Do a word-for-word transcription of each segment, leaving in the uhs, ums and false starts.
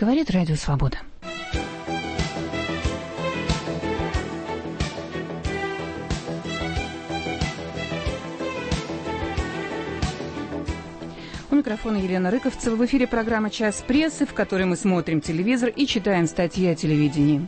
Говорит Радио Свобода. У микрофона Елена Рыковцева. В эфире программа «Час прессы», в которой мы смотрим телевизор и читаем статьи о телевидении.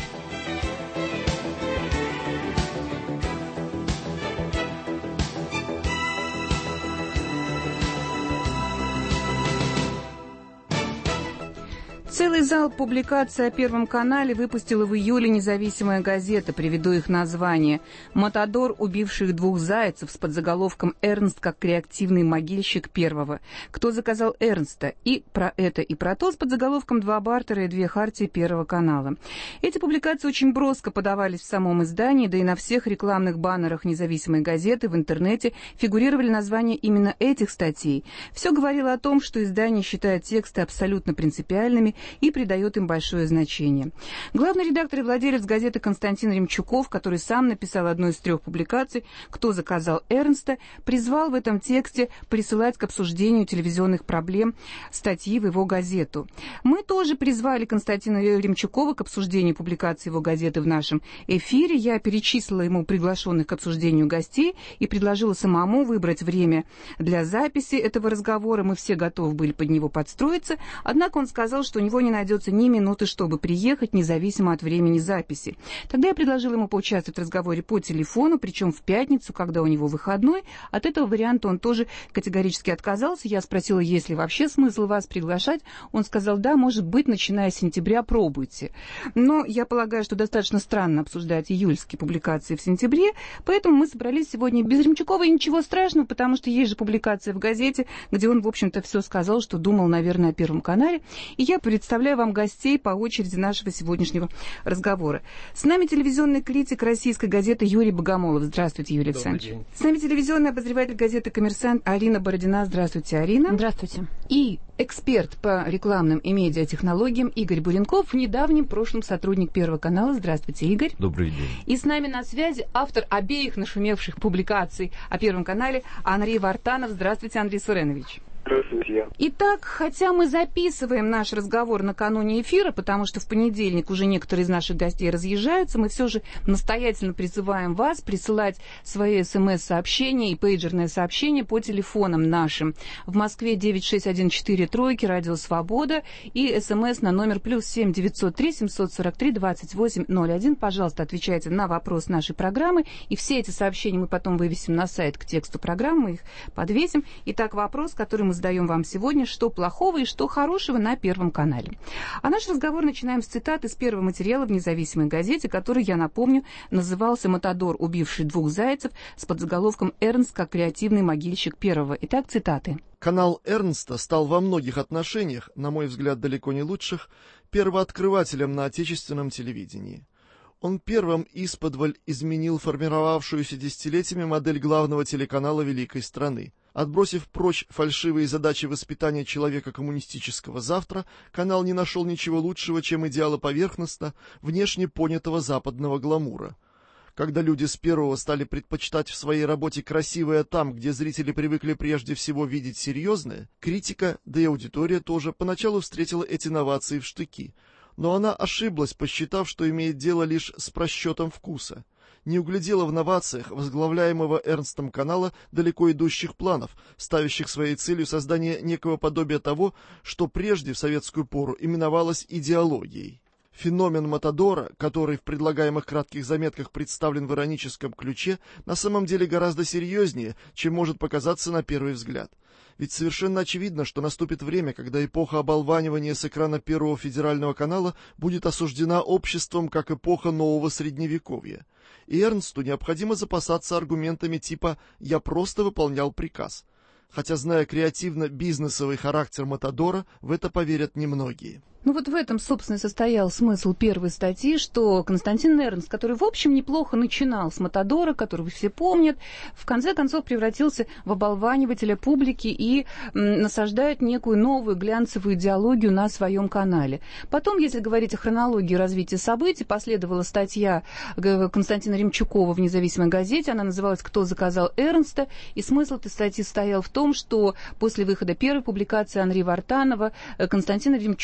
Целый зал публикаций о Первом канале выпустила в июле независимая газета. Приведу их название. «Матадор, убивших двух зайцев» с подзаголовком «Эрнст как креативный могильщик первого». «Кто заказал Эрнста?» И про это, и про то с подзаголовком «Два бартера и две хартии Первого канала». Эти публикации очень броско подавались в самом издании, да и на всех рекламных баннерах независимой газеты в интернете фигурировали названия именно этих статей. Все говорило о том, что издание считает тексты абсолютно принципиальными и придает им большое значение. Главный редактор и владелец газеты Константин Ремчуков, который сам написал одну из трех публикаций «Кто заказал Эрнста», призвал в этом тексте присылать к обсуждению телевизионных проблем статьи в его газету. Мы тоже призвали Константина Ремчукова к обсуждению публикации его газеты в нашем эфире. Я перечислила ему приглашенных к обсуждению гостей и предложила самому выбрать время для записи этого разговора. Мы все готовы были под него подстроиться, однако он сказал, что у него не найдется ни минуты, чтобы приехать, независимо от времени записи. Тогда я предложила ему поучаствовать в разговоре по телефону, причем в пятницу, когда у него выходной. От этого варианта он тоже категорически отказался. Я спросила, есть ли вообще смысл вас приглашать. Он сказал, да, может быть, начиная с сентября пробуйте. Но я полагаю, что достаточно странно обсуждать июльские публикации в сентябре, поэтому мы собрались сегодня без Ремчукова, и ничего страшного, потому что есть же публикация в газете, где он, в общем-то, все сказал, что думал, наверное, о Первом канале. И я представляю вам гостей по очереди нашего сегодняшнего разговора. С нами телевизионный критик российской газеты Юрий Богомолов. Здравствуйте, Юрий Александрович. С нами телевизионный обозреватель газеты «Коммерсант» Арина Бородина. Здравствуйте, Арина. Здравствуйте. И эксперт по рекламным и медиатехнологиям Игорь Буренков, в недавнем прошлом сотрудник Первого канала. Здравствуйте, Игорь. Добрый день. И с нами на связи автор обеих нашумевших публикаций о Первом канале Андрей Вартанов. Здравствуйте, Андрей Суренович. Здравствуйте. Итак, хотя мы записываем наш разговор накануне эфира, потому что в понедельник уже некоторые из наших гостей разъезжаются, мы все же настоятельно призываем вас присылать свои смс-сообщения и пейджерные сообщения по телефонам нашим. В Москве девять шесть один четыре тройки, Радио Свобода, и смс на номер плюс семь девятьсот три семьсот сорок три двадцать восемь ноль один. Пожалуйста, отвечайте на вопрос нашей программы, и все эти сообщения мы потом вывесим на сайт к тексту программы, их подвесим. Итак, вопрос, который мы задаем вам сегодня, что плохого и что хорошего на Первом канале. А наш разговор начинаем с цитаты из первого материала в независимой газете, который, я напомню, назывался «Матадор, убивший двух зайцев» с подзаголовком «Эрнст как креативный могильщик первого». Итак, цитаты. Канал Эрнста стал во многих отношениях, на мой взгляд, далеко не лучших, первооткрывателем на отечественном телевидении. Он первым исподволь изменил формировавшуюся десятилетиями модель главного телеканала великой страны. Отбросив прочь фальшивые задачи воспитания человека коммунистического завтра, канал не нашел ничего лучшего, чем идеала поверхностно, внешне понятого западного гламура. Когда люди с первого стали предпочитать в своей работе красивое там, где зрители привыкли прежде всего видеть серьезное, критика, да и аудитория тоже, поначалу встретила эти новации в штыки. Но она ошиблась, посчитав, что имеет дело лишь с просчетом вкуса. Не углядела в новациях возглавляемого Эрнстом канала далеко идущих планов, ставящих своей целью создание некого подобия того, что прежде в советскую пору именовалось идеологией. Феномен Матадора, который в предлагаемых кратких заметках представлен в ироническом ключе, на самом деле гораздо серьезнее, чем может показаться на первый взгляд. Ведь совершенно очевидно, что наступит время, когда эпоха оболванивания с экрана Первого федерального канала будет осуждена обществом как эпоха нового средневековья. И Эрнсту необходимо запасаться аргументами типа «я просто выполнял приказ». Хотя, зная креативно-бизнесовый характер Матадора, в это поверят немногие. Ну вот в этом, собственно, состоял смысл первой статьи, что Константин Эрнст, который, в общем, неплохо начинал с Матадора, которого все помнят, в конце концов превратился в оболванивателя публики и м, насаждает некую новую глянцевую идеологию на своем канале. Потом, если говорить о хронологии развития событий, последовала статья Константина Ремчукова в независимой газете, она называлась «Кто заказал Эрнста?», и смысл этой статьи состоял в том, что после выхода первой публикации Андрея Вартанова Константина Ремчукова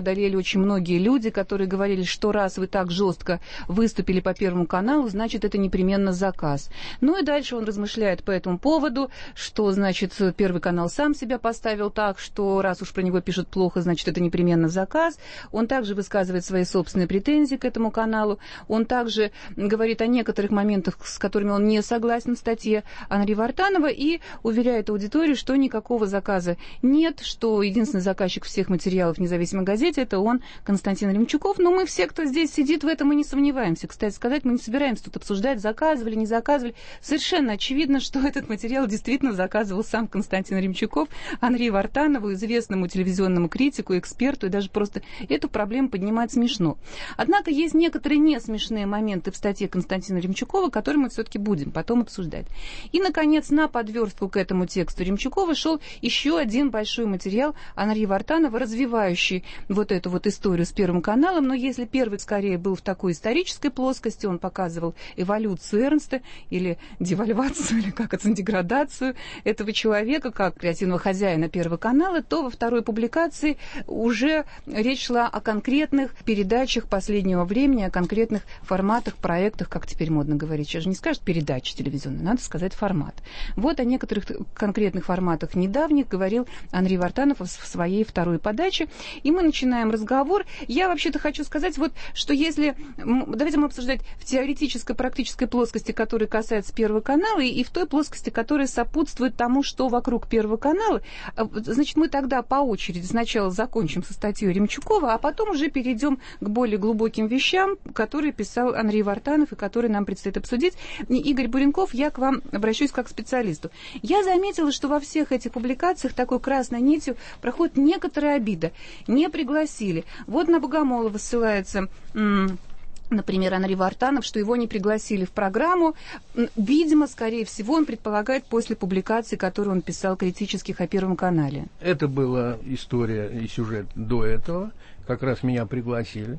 одолели очень многие люди, которые говорили, что раз вы так жестко выступили по Первому каналу, значит, это непременно заказ. Ну и дальше он размышляет по этому поводу, что, значит, Первый канал сам себя поставил так, что раз уж про него пишут плохо, значит, это непременно заказ. Он также высказывает свои собственные претензии к этому каналу. Он также говорит о некоторых моментах, с которыми он не согласен в статье Анри Вартанова, и уверяет аудиторию, что никакого заказа нет, что единственный заказчик всех материалов в «Независимой газете» — это он, Константин Ремчуков. Но мы все, кто здесь сидит, в этом и не сомневаемся. Кстати сказать, мы не собираемся тут обсуждать, заказывали, не заказывали. Совершенно очевидно, что этот материал действительно заказывал сам Константин Ремчуков, Анри Вартанову, известному телевизионному критику, эксперту, и даже просто эту проблему поднимать смешно. Однако есть некоторые не смешные моменты в статье Константина Ремчукова, которые мы все-таки будем потом обсуждать. И, наконец, на подверстку к этому тексту Ремчукова шел еще один большой материал Анри Вартанова, развивающий вот эту вот историю с Первым каналом. Но если первый скорее был в такой исторической плоскости, он показывал эволюцию Эрнста или девальвацию, или как это, деградацию этого человека как креативного хозяина Первого канала, то во второй публикации уже речь шла о конкретных передачах последнего времени, о конкретных форматах, проектах, как теперь модно говорить. Сейчас же не скажут передача телевизионная, надо сказать формат. Вот о некоторых конкретных форматах недавних говорил Анри Вартанов в своей второй подаче. И мы начинаем разговор. Я вообще-то хочу сказать, вот, что если... Давайте мы обсуждать в теоретической, практической плоскости, которая касается Первого канала, и, и в той плоскости, которая сопутствует тому, что вокруг Первого канала. Значит, мы тогда по очереди сначала закончим со статьей Ремчукова, а потом уже перейдем к более глубоким вещам, которые писал Анри Вартанов и которые нам предстоит обсудить. И, Игорь Буренков, я к вам обращусь как к специалисту. Я заметила, что во всех этих публикациях такой красной нитью проходит некоторая обида. Не пригласили. Вот на Богомолова ссылается... Например, Анри Вартанов, что его не пригласили в программу. Видимо, скорее всего, он предполагает после публикации, которую он писал критических о Первом канале. Это была история и сюжет до этого. Как раз меня пригласили.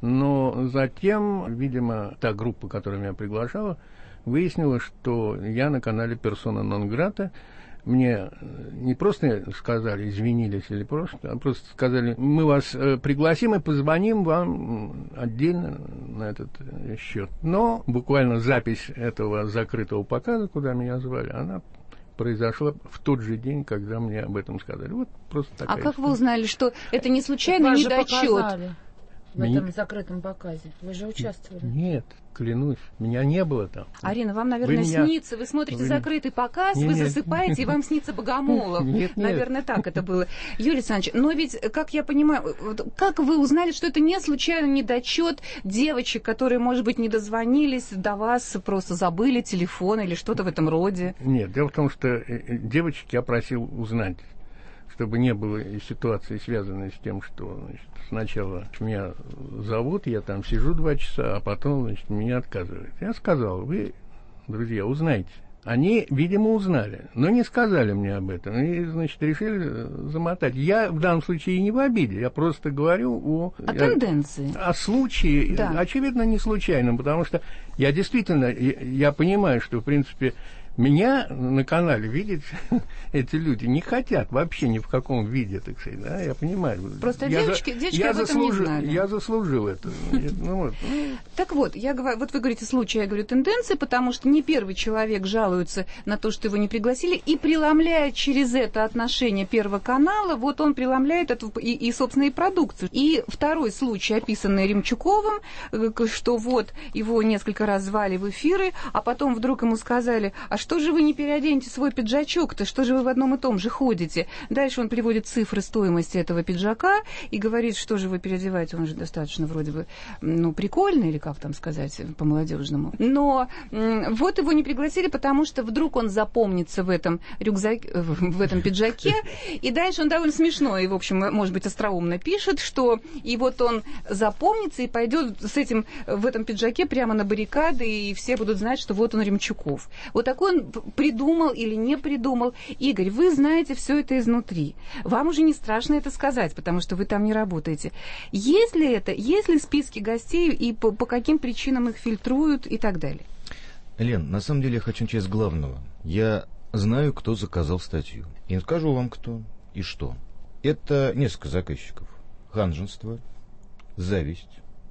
Но затем, видимо, та группа, которая меня приглашала, выяснила, что я на канале «Персона нон грата». Мне не просто сказали, извинились или просто, а просто сказали, мы вас пригласим и позвоним вам отдельно на этот счет. Но буквально запись этого закрытого показа, куда меня звали, она произошла в тот же день, когда мне об этом сказали. Вот просто такая А как история. Вы узнали, что это не случайно недочет? В Меня... этом закрытом показе. Вы же участвовали. Нет, клянусь, меня не было там. Арина, вам, наверное, вы меня... снится. Вы смотрите вы... закрытый показ, нет, вы нет. засыпаете, и вам снится Богомолов. Нет, нет. Наверное, так это было. Юрий Александрович, но ведь, как я понимаю, как вы узнали, что это не случайно недочет девочек, которые, может быть, не дозвонились до вас, просто забыли телефон или что-то в этом роде? Нет, дело в том, что девочек я просил узнать, чтобы не было ситуации, связанной с тем, что, значит, сначала меня зовут, я там сижу два часа, а потом, значит, меня отказывают. Я сказал, вы, друзья, узнайте. Они, видимо, узнали, но не сказали мне об этом. И, значит, решили замотать. Я в данном случае не в обиде, я просто говорю о... О тенденции. О случае, да. Очевидно, не случайном, потому что я действительно, я, я понимаю, что, в принципе, меня на канале видеть эти люди не хотят вообще ни в каком виде, так сказать, да, я понимаю. Просто я девочки, за, девочки я об этом заслужил, не знали. Я заслужил это. Ну, вот. Так вот, я говорю, вот вы говорите случай, я говорю тенденции, потому что не первый человек жалуется на то, что его не пригласили, и преломляет через это отношение Первого канала, вот он преломляет эту и, и собственно, и продукцию. И второй случай, описанный Ремчуковым, что вот его несколько раз звали в эфиры, а потом вдруг ему сказали, а что же вы не переоденете свой пиджачок-то, что же вы в одном и том же ходите? Дальше он приводит цифры стоимости этого пиджака и говорит, что же вы переодеваете, он же достаточно вроде бы, ну, прикольный, или как там сказать по-молодежному. Но м- вот его не пригласили, потому что вдруг он запомнится в этом рюкзаке, в этом пиджаке, и дальше он довольно смешно и, в общем, может быть, остроумно пишет, что и вот он запомнится и пойдет с этим, в этом пиджаке прямо на баррикады, и все будут знать, что вот он Ремчуков. Вот такой он придумал или не придумал. Игорь, вы знаете все это изнутри. Вам уже не страшно это сказать, потому что вы там не работаете. Есть ли это, есть ли списки гостей и по, по каким причинам их фильтруют и так далее? Лен, на самом деле я хочу начать с главного. Я знаю, кто заказал статью. И скажу вам, кто и что. Это несколько заказчиков. ханжество, зависть,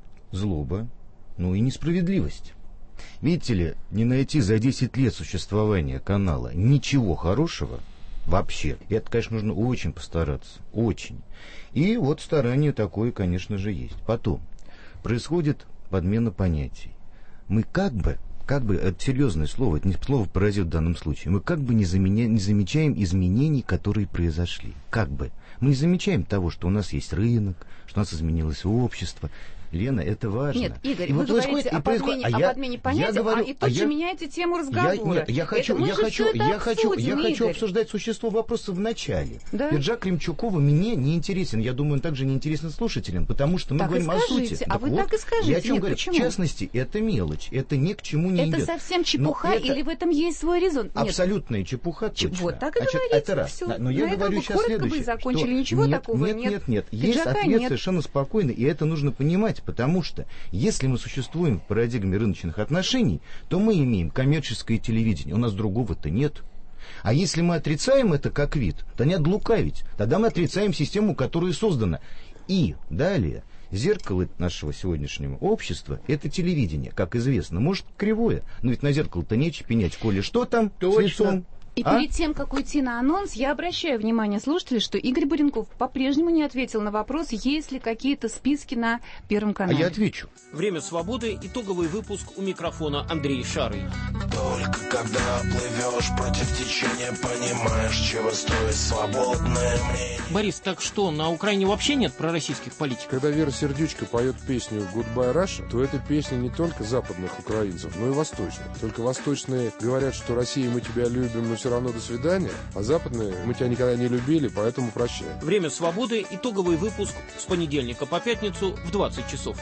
злоба, ну и несправедливость. Видите ли, не найти за десять лет существования канала ничего хорошего вообще, это, конечно, нужно очень постараться, очень. И вот старание такое, конечно же, есть. Потом происходит подмена понятий. Мы как бы, как бы, это серьезное слово, это не слово паразит в данном случае, мы как бы не, заменя, не замечаем изменений, которые произошли. Как бы. Мы не замечаем того, что у нас есть рынок, что у нас изменилось общество. Лена, это важно. Нет, Игорь, и вы вот говорите о подмене, а о я, подмене понятия, я говорю, а и тут а же я, меняете тему разговора. Я, нет, я хочу, это, я хочу, я хочу, обсудим, я хочу Игорь. обсуждать существо вопроса в начале. Да? Пиджак Кремчукова мне не интересен. Я думаю, он также не интересен слушателям, потому что мы так говорим и скажите, о сути. А так вы вот, так и скажите. Я о чем Нет, говорю? почему? В частности, это мелочь, это ни к чему не это идет. совсем чепуха, это... или в этом есть свой резон? Абсолютная нет. чепуха, Ч... точно. Вот так и Значит, говорите, это раз. все. Но На я этом говорю вы сейчас коротко следующее. бы закончили, что ничего нет, такого нет. нет. Нет, нет, нет. Пиджака есть ответ нет. совершенно спокойный, и это нужно понимать, потому что если мы существуем в парадигме рыночных отношений, то мы имеем коммерческое телевидение, у нас другого-то нет. А если мы отрицаем это как вид, то не отлукавить, тогда мы отрицаем систему, которая создана. И далее, зеркало нашего сегодняшнего общества — это телевидение, как известно, может кривое, но ведь на зеркало-то нечего пенять, коли что там Точно. с лицом. И а? перед тем, как уйти на анонс, я обращаю внимание слушателей, что Игорь Буренков по-прежнему не ответил на вопрос, есть ли какие-то списки на Первом канале. А я отвечу. Время свободы. Итоговый выпуск. У микрофона Андрей Шарый. Только когда плывешь против течения, понимаешь, чего стоит свободное мнение. Борис, так что, на Украине вообще нет пророссийских политиков? Когда Вера Сердючка поет песню «Goodbye Russia», то это песня не только западных украинцев, но и восточных. Только восточные говорят, что «Россия, мы тебя любим, но все равно до свидания», а западные «мы тебя никогда не любили, поэтому прощай». Время свободы. Итоговый выпуск с понедельника по пятницу в двадцать часов.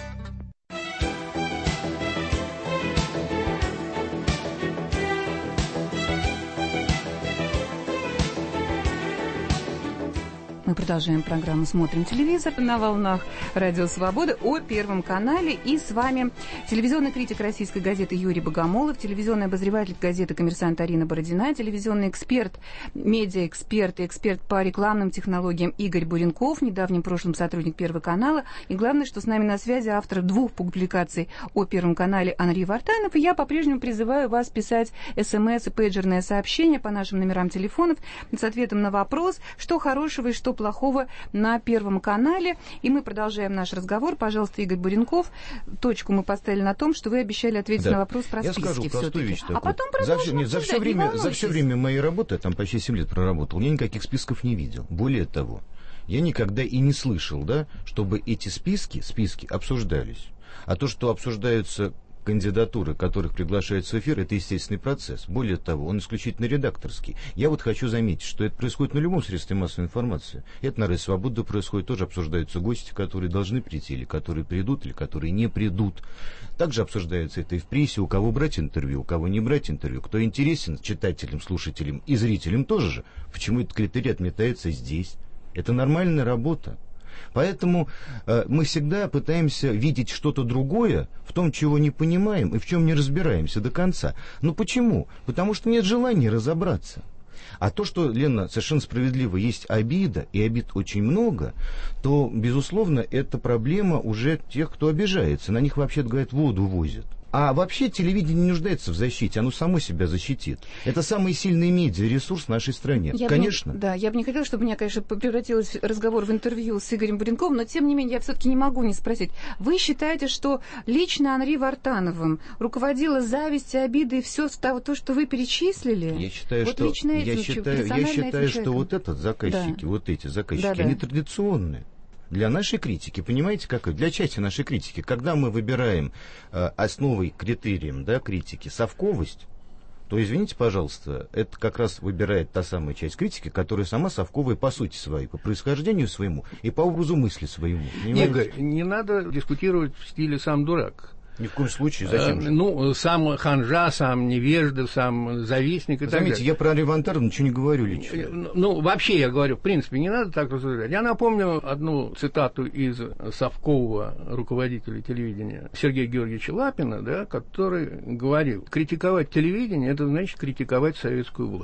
Мы продолжаем программу «Смотрим телевизор» на волнах Радио Свобода о Первом канале. И с вами телевизионный критик российской газеты Юрий Богомолов, телевизионный обозреватель газеты «Коммерсант» Арина Бородина, телевизионный эксперт, медиаэксперт и эксперт по рекламным технологиям Игорь Буренков, в недавнем прошлом сотрудник Первого канала. И главное, что с нами на связи автор двух публикаций о Первом канале Анри Вартанов. И я по-прежнему призываю вас писать смс и пейджерное сообщение по нашим номерам телефонов с ответом на вопрос, что хорошего и что плохого на Первом канале. И мы продолжаем наш разговор. Пожалуйста, Игорь Буренков, точку мы поставили на том, что вы обещали ответить да. на вопрос про я списки. Я скажу простую вещь такую. А потом за все, нет, за все время, не за все время моей работы, там почти семь лет проработал, я никаких списков не видел. Более того, я никогда и не слышал, да, чтобы эти списки, списки обсуждались. А то, что обсуждаются кандидатуры, которых приглашаются в эфир, это естественный процесс. Более того, он исключительно редакторский. Я вот хочу заметить, что это происходит на любом средстве массовой информации. Это на Радио Свобода происходит, тоже обсуждаются гости, которые должны прийти, или которые придут, или которые не придут. Также обсуждается это и в прессе, у кого брать интервью, у кого не брать интервью, кто интересен читателям, слушателям и зрителям тоже же. Почему этот критерий отметается здесь? Это нормальная работа. Поэтому э, мы всегда пытаемся видеть что-то другое в том, чего не понимаем и в чем не разбираемся до конца. Но почему? Потому что нет желания разобраться. А то, что, Лена, совершенно справедливо, есть обида, и обид очень много, то, безусловно, это проблема уже тех, кто обижается. На них, вообще-то говорят, воду возят. А вообще телевидение не нуждается в защите, оно само себя защитит. Это самый сильный медиаресурс в нашей стране. Я конечно. Не, да, я бы не хотела, чтобы у меня, конечно, превратилось разговор в интервью с Игорем Буренковым, но, тем не менее, я все-таки не могу не спросить. Вы считаете, что лично Анри Вартановым руководила зависть, обида и все то, что вы перечислили? Я считаю, вот что, лично я считаю, я считаю что вот этот заказчики, да. вот эти заказчики, да, да. они традиционные. Для нашей критики, понимаете, как для части нашей критики, когда мы выбираем э, основой, критерием да, критики совковость, то, извините, пожалуйста, это как раз выбирает та самая часть критики, которая сама совковая по сути своей, по происхождению своему и по образу мысли своему. Понимаете? Игорь, не надо дискутировать в стиле «сам дурак». Ни в коем случае, зачем же? Э, ну, сам ханжа, сам невежда, сам завистник и Заметьте, так далее. я про Анри Вартанова ничего не говорю лично. Ну, вообще я говорю, в принципе, не надо так рассуждать. Я напомню одну цитату из совкового руководителя телевидения Сергея Георгиевича Лапина, да, который говорил, критиковать телевидение – это значит критиковать советскую власть.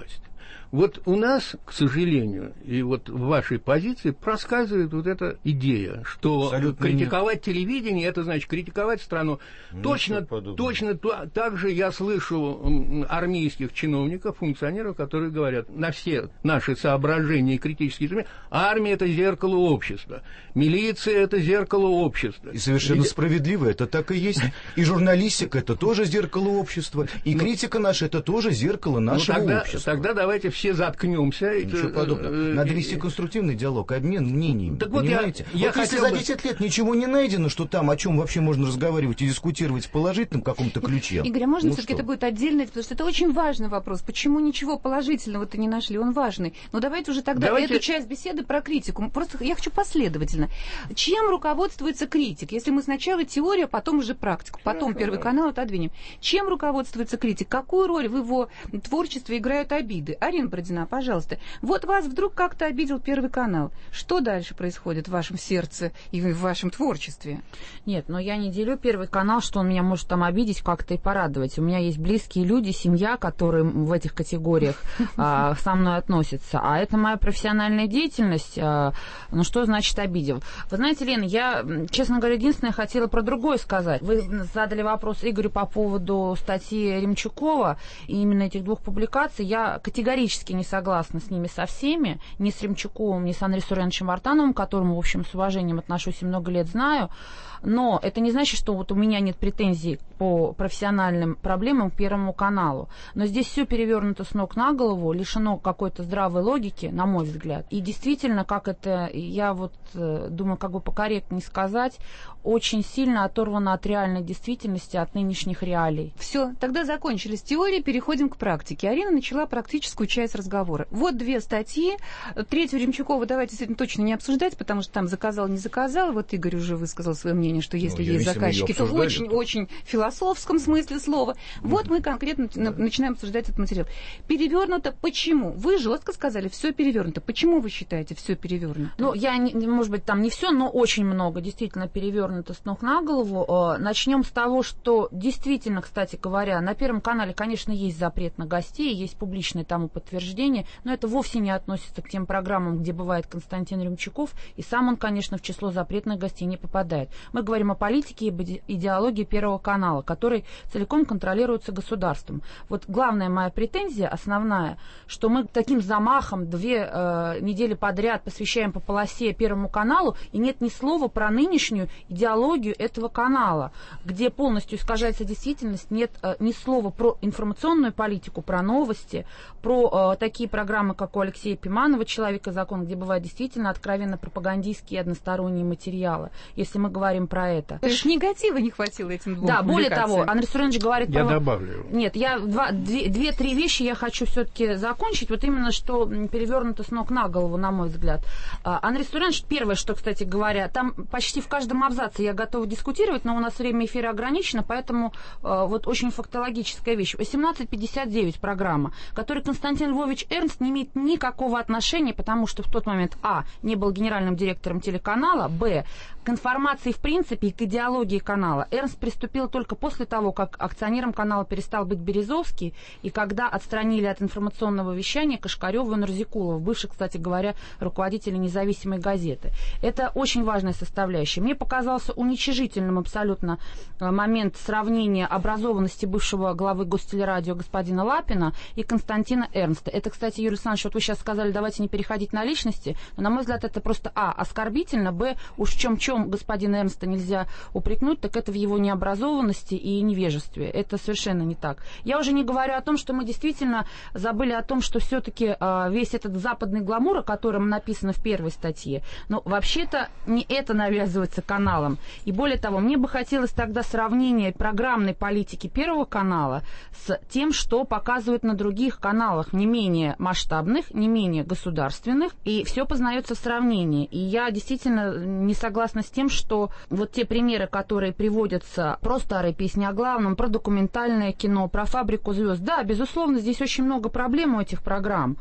Вот у нас, к сожалению, и вот в вашей позиции проскальзывает вот эта идея, что абсолютно критиковать нет. телевидение, это значит критиковать страну. Ничего точно, точно то, так же я слышу армейских чиновников, функционеров, которые говорят на все наши соображения и критические изменения, армия – это зеркало общества, милиция – это зеркало общества. И совершенно и... справедливо, это так и есть. И журналистика – это тоже зеркало общества, и ну, критика наша – это тоже зеркало нашего ну, тогда, общества. Тогда давайте все заткнемся. Ничего это, подобного. Надо вести конструктивный диалог, обмен мнениями. Так понимаете? Вот, я, вот я если за десять бы... лет ничего не найдено, что там, о чем вообще можно разговаривать и дискутировать в положительном каком-то ключе. Игорь, а можно ну все-таки это будет отдельно, потому что это очень важный вопрос. Почему ничего положительного-то не нашли? Он важный. Но давайте уже тогда давайте... эту часть беседы про критику. Просто я хочу последовательно. Чем руководствуется критик? Если мы сначала теорию, потом уже практику, потом Первый канал отодвинем. Чем руководствуется критик? Какую роль в его творчестве играют обиды? Арина Бородина, пожалуйста. Вот вас вдруг как-то обидел Первый канал. Что дальше происходит в вашем сердце и в вашем творчестве? Нет, но я не делю Первый канал, что он меня может там обидеть, как-то и порадовать. У меня есть близкие люди, семья, которые в этих категориях а, со мной относятся. А это моя профессиональная деятельность. А, ну, что значит обидел? Вы знаете, Лена, я, честно говоря, единственное хотела про другое сказать. Вы задали вопрос Игорю по поводу статьи Ремчукова и именно этих двух публикаций. Я категорически не согласна с ними со всеми, ни с Ремчуковым, ни с Андреем Суреновичем Вартановым, к которому, в общем, с уважением отношусь и много лет знаю. Но это не значит, что вот у меня нет претензий по профессиональным проблемам к Первому каналу. Но здесь все перевернуто с ног на голову, лишено какой-то здравой логики, на мой взгляд. И действительно, как это, я вот думаю, как бы покорректнее сказать, очень сильно оторвано от реальной действительности, от нынешних реалий. Все, тогда закончили с теорией, переходим к практике. Арина начала практическую часть разговора. Вот две статьи. Третью Ремчукова давайте с этим точно не обсуждать, потому что там заказал, не заказал. Вот Игорь уже высказал свое мнение, что если ну, есть заказчики, то очень-очень в философском смысле слова. Mm-hmm. Вот мы конкретно начинаем обсуждать этот материал. Перевернуто почему? Вы жестко сказали, все перевернуто. Почему вы считаете все перевернуто? Ну, я, не, может быть, там не все, но очень много действительно перевернуто с ног на голову. Начнем с того, что действительно, кстати говоря, на Первом канале, конечно, есть запрет на гостей, есть публичное тому подтверждение, но это вовсе не относится к тем программам, где бывает Константин Ремчуков, и сам он, конечно, в число запретных гостей не попадает. Мы говорим о политике и об идеологии Первого канала, который целиком контролируется государством. Вот главная моя претензия, основная, что мы таким замахом две э, недели подряд посвящаем по полосе Первому каналу, и нет ни слова про нынешнюю идеологию этого канала, где полностью искажается действительность, нет э, ни слова про информационную политику, про новости, про э, такие программы, как у Алексея Пиманова «Человек и закон», где бывают действительно откровенно пропагандистские и односторонние материалы. Если мы говорим про это. То есть негатива не хватило этим двум Да, более того, Андрей Суренович говорит... Я про... добавлю. Нет, я два, две, две-три вещи я хочу все-таки закончить. Вот именно, что перевернуто с ног на голову, на мой взгляд. Андрей Суренович, первое, что, кстати говоря, там почти в каждом абзаце я готова дискутировать, но у нас время эфира ограничено, поэтому вот очень фактологическая вещь. восемнадцать пятьдесят девять программа, которой Константин Львович Эрнст не имеет никакого отношения, потому что в тот момент, а, не был генеральным директором телеканала, б, к информации в принципе и к идеологии канала Эрнст приступил только после того, как акционером канала перестал быть Березовский, и когда отстранили от информационного вещания Кашкарёва и Нарзикулова, бывших, кстати говоря, руководителей независимой газеты. Это очень важная составляющая. Мне показался уничижительным абсолютно момент сравнения образованности бывшего главы Гостелерадио господина Лапина и Константина Эрнста. Это, кстати, Юрий Александрович, вот вы сейчас сказали, давайте не переходить на личности, но, на мой взгляд, это просто, а, оскорбительно, б, уж в чем-чем господина Эрнста нельзя упрекнуть, так это в его необразованности и невежестве. Это совершенно не так. Я уже не говорю о том, что мы действительно забыли о том, что все-таки э, весь этот западный гламур, о котором написано в первой статье, но вообще-то не это навязывается каналом. И более того, мне бы хотелось тогда сравнение программной политики Первого канала с тем, что показывают на других каналах, не менее масштабных, не менее государственных, и все познается в сравнении. И я действительно не согласна с тем, что вот те примеры, которые приводятся про старые песни о главном, про документальное кино, про «Фабрику звезд», да, безусловно, здесь очень много проблем у этих программ,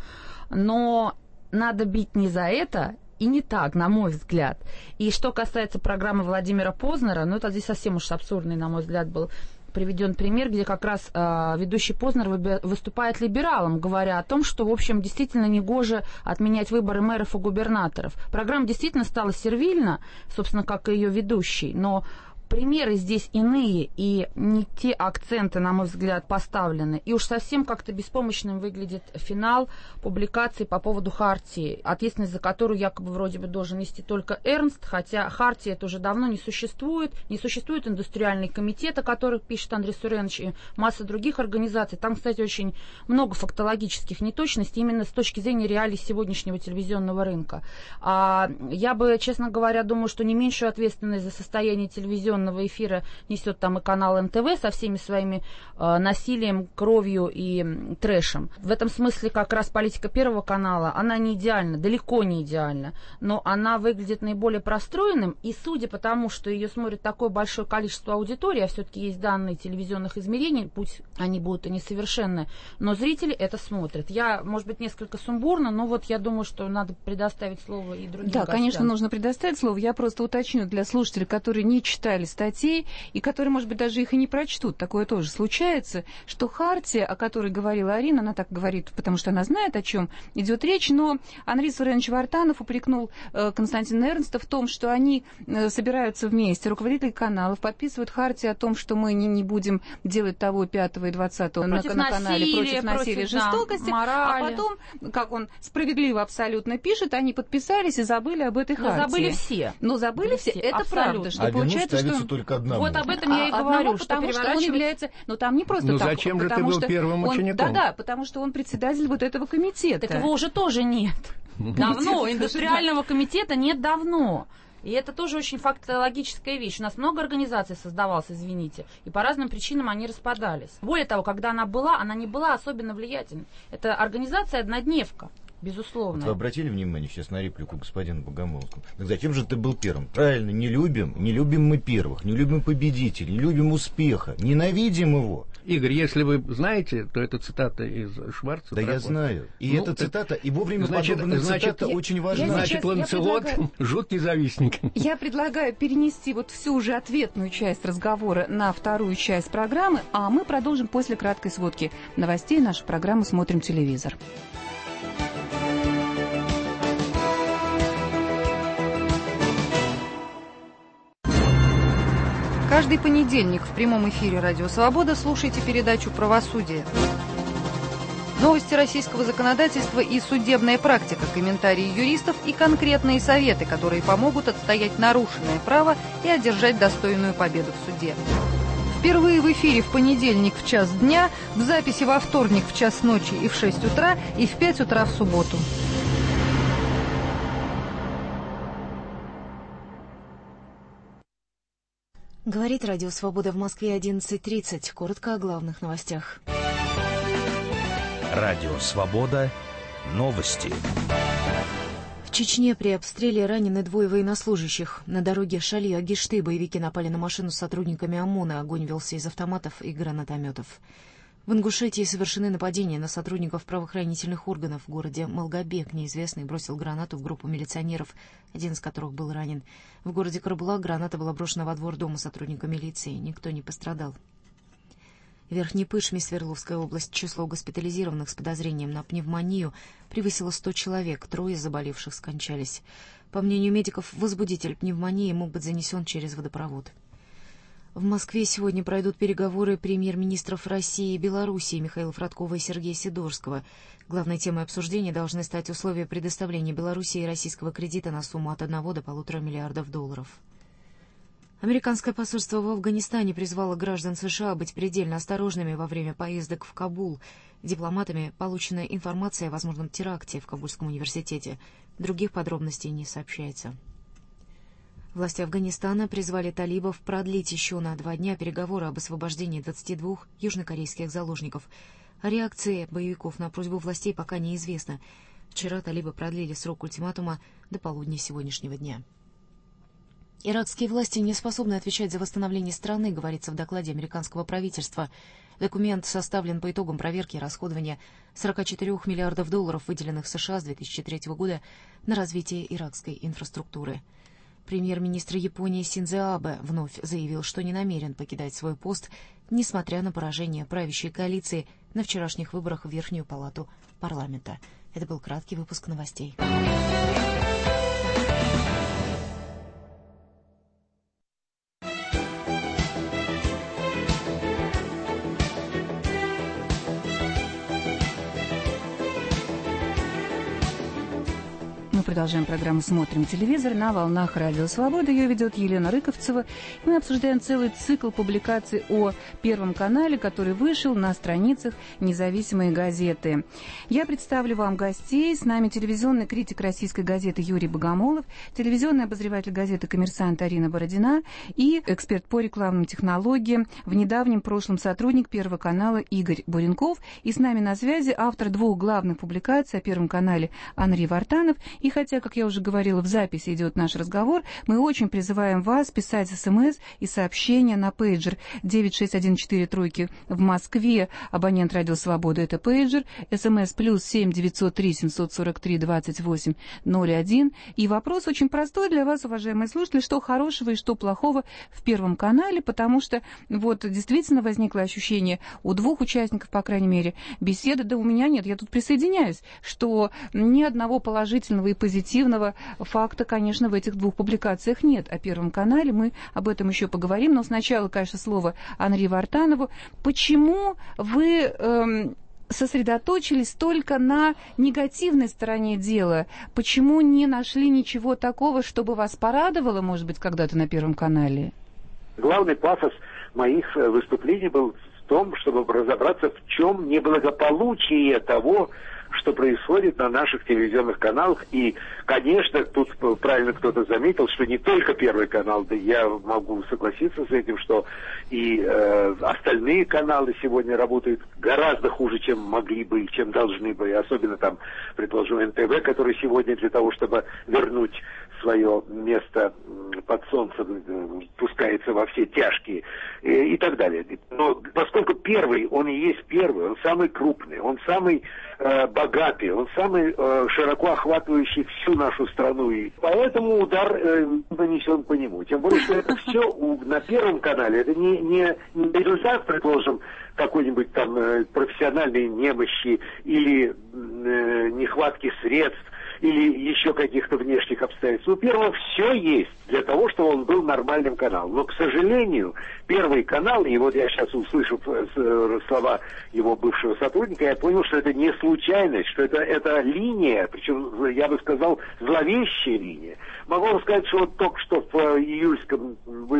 но надо бить не за это и не так, на мой взгляд. И что касается программы Владимира Познера, ну это здесь совсем уж абсурдный, на мой взгляд, был приведен пример, где как раз э, ведущий Познер выступает либералом, говоря о том, что, в общем, действительно негоже отменять выборы мэров и губернаторов. Программа действительно стала сервильна, собственно, как и ее ведущий, но примеры здесь иные, и не те акценты, на мой взгляд, поставлены. И уж совсем как-то беспомощным выглядит финал публикации по поводу Хартии, ответственность за которую якобы вроде бы должен нести только Эрнст, хотя Хартия это уже давно не существует. Не существует индустриальный комитет, о которых пишет Андрей Суренович, и масса других организаций. Там, кстати, очень много фактологических неточностей именно с точки зрения реалий сегодняшнего телевизионного рынка. А я бы, честно говоря, думаю, что не меньшую ответственность за состояние телевизионного эфира несет там и канал эн тэ вэ со всеми своими э, насилием, кровью и м, трэшем. В этом смысле как раз политика Первого канала, она не идеальна, далеко не идеальна, но она выглядит наиболее простроенным, и судя по тому, что ее смотрит такое большое количество аудитории, а все-таки есть данные телевизионных измерений, пусть они будут и несовершенны, но зрители это смотрят. Я, может быть, несколько сумбурно, но вот я думаю, что надо предоставить слово и другим Да, гостям. конечно, нужно предоставить слово. Я просто уточню для слушателей, которые не читали статей и которые, может быть, даже их и не прочтут. Такое тоже случается, что Хартия, о которой говорила Арина, она так говорит, потому что она знает, о чем идет речь, но Андрей Суренович Вартанов упрекнул э, Константина Эрнста в том, что они э, собираются вместе, руководители каналов, подписывают Хартию о том, что мы не, не будем делать того пятого и двадцатого на, на канале против насилия и жестокости, да, а потом, как он справедливо абсолютно пишет, они подписались и забыли об этой Хартии. Но забыли все. Но забыли все, это абсолютно. правда, что А получается, вину ставится что... только одному. Вот об этом я и А, говорю, одного, что потому что он переворачивать... является... Ну, там не просто Ну, так. зачем же ты потому был что первым он... учеником? Да-да, потому что он председатель вот этого комитета. Так его уже тоже нет. Давно. Индустриального комитета нет давно. И это тоже очень фактологическая вещь. У нас много организаций создавалось, извините, и по разным причинам они распадались. Более того, когда она была, она не была особенно влиятельной. Это организация-однодневка. Безусловно. Вот вы обратили внимание сейчас на реплику господина Богомолского? Так зачем же ты был первым? Правильно, не любим, не любим мы первых, не любим победителей, не любим успеха, ненавидим его. Игорь, если вы знаете, то это цитата из Шварца. Да я знаю. И ну, эта цитата, и вовремя значит, подобная значит, цитата я, очень важна. Я Значит, сейчас, Ланцелот предлагаю... жуткий завистник. Я предлагаю перенести вот всю уже ответную часть разговора на вторую часть программы, а мы продолжим после краткой сводки новостей нашу программу «Смотрим телевизор». Каждый понедельник в прямом эфире «Радио Свобода» слушайте передачу «Правосудие». Новости российского законодательства и судебная практика, комментарии юристов и конкретные советы, которые помогут отстоять нарушенное право и одержать достойную победу в суде. Впервые в эфире в понедельник в час дня, в записи во вторник в час ночи и в шесть утра, и в пять утра в субботу. Говорит Радио Свобода в Москве одиннадцать тридцать. Коротко о главных новостях. Радио Свобода. Новости. В Чечне при обстреле ранены двое военнослужащих. На дороге Шали-Агишты боевики напали на машину с сотрудниками ОМОНа. Огонь велся из автоматов и гранатометов. В Ингушетии совершены нападения на сотрудников правоохранительных органов. В городе Малгобек неизвестный бросил гранату в группу милиционеров, один из которых был ранен. В городе Карабулак граната была брошена во двор дома сотрудника милиции. Никто не пострадал. В Верхней Пышме, Свердловская область, число госпитализированных с подозрением на пневмонию превысило сто человек, трое из заболевших скончались. По мнению медиков, возбудитель пневмонии мог быть занесен через водопровод. В Москве сегодня пройдут переговоры премьер-министров России и Белоруссии Михаила Фродкова и Сергея Сидорского. Главной темой обсуждения должны стать условия предоставления Белоруссии российского кредита на сумму от одного до полутора миллиардов долларов. Американское посольство в Афганистане призвало граждан США быть предельно осторожными во время поездок в Кабул. Дипломатами получена информация о возможном теракте в Кабульском университете. Других подробностей не сообщается. Власти Афганистана призвали талибов продлить еще на два дня переговоры об освобождении двадцати двух южнокорейских заложников. О реакции боевиков на просьбу властей пока неизвестно. Вчера талибы продлили срок ультиматума до полудня сегодняшнего дня. Иракские власти не способны отвечать за восстановление страны, говорится в докладе американского правительства. Документ составлен по итогам проверки расходования сорок четыре миллиардов долларов, выделенных США с две тысячи третьего года на развитие иракской инфраструктуры. Премьер-министр Японии Синдзо Абе вновь заявил, что не намерен покидать свой пост, несмотря на поражение правящей коалиции на вчерашних выборах в Верхнюю палату парламента. Это был краткий выпуск новостей. Мы продолжаем программу «Смотрим телевизор» на волнах Радио Свобода. Ее ведет Елена Рыковцева. Мы обсуждаем целый цикл публикаций о Первом канале, который вышел на страницах независимой газеты. Я представлю вам гостей. С нами телевизионный критик российской газеты Юрий Богомолов, телевизионный обозреватель газеты «Коммерсант» Арина Бородина и эксперт по рекламным технологиям, в недавнем прошлом сотрудник Первого канала Игорь Буренков. И с нами на связи автор двух главных публикаций о Первом канале Анри Вартанов. И хотя, как я уже говорила, в записи идет наш разговор, мы очень призываем вас писать смс и сообщения на пейджер девять шесть один четыре тройки в Москве. Абонент Радио Свобода — это пейджер. СМС плюс семь девятьсот три семьсот сорок три двадцать восемь ноль один. И вопрос очень простой для вас, уважаемые слушатели: что хорошего и что плохого в Первом канале, потому что вот действительно возникло ощущение у двух участников, по крайней мере, беседы, да у меня нет, я тут присоединяюсь, что ни одного положительного и позитивного факта, конечно, в этих двух публикациях нет. О Первом канале мы об этом еще поговорим, но сначала, конечно, слово Анри Вартанову. Почему вы эм, сосредоточились только на негативной стороне дела? Почему не нашли ничего такого, чтобы вас порадовало, может быть, когда-то на Первом канале? Главный пафос моих выступлений был в том, чтобы разобраться, в чем неблагополучие того, что происходит на наших телевизионных каналах. И, конечно, тут правильно кто-то заметил, что не только Первый канал, да я могу согласиться с этим, что и э, остальные каналы сегодня работают гораздо хуже, чем могли бы и чем должны бы. И особенно там, предположим, эн тэ вэ, который сегодня для того, чтобы вернуть свое место под солнцем, пускается во все тяжкие и, и так далее. Но поскольку Первый, он и есть Первый, он самый крупный, он самый э, богатый, он самый э, широко охватывающий всю нашу страну, и поэтому удар э, нанесен по нему. Тем более, что это все у, на Первом канале, это не, не, не результат, предположим, какой-нибудь там э, профессиональной немощи или э, нехватки средств, или еще каких-то внешних обстоятельств. У Первого все есть для того, чтобы он был нормальным каналом. Но, к сожалению, Первый канал, и вот я сейчас услышал слова его бывшего сотрудника, я понял, что это не случайность, что это, это линия, причем, я бы сказал, зловещая линия. Могу вам сказать, что вот только что в июльском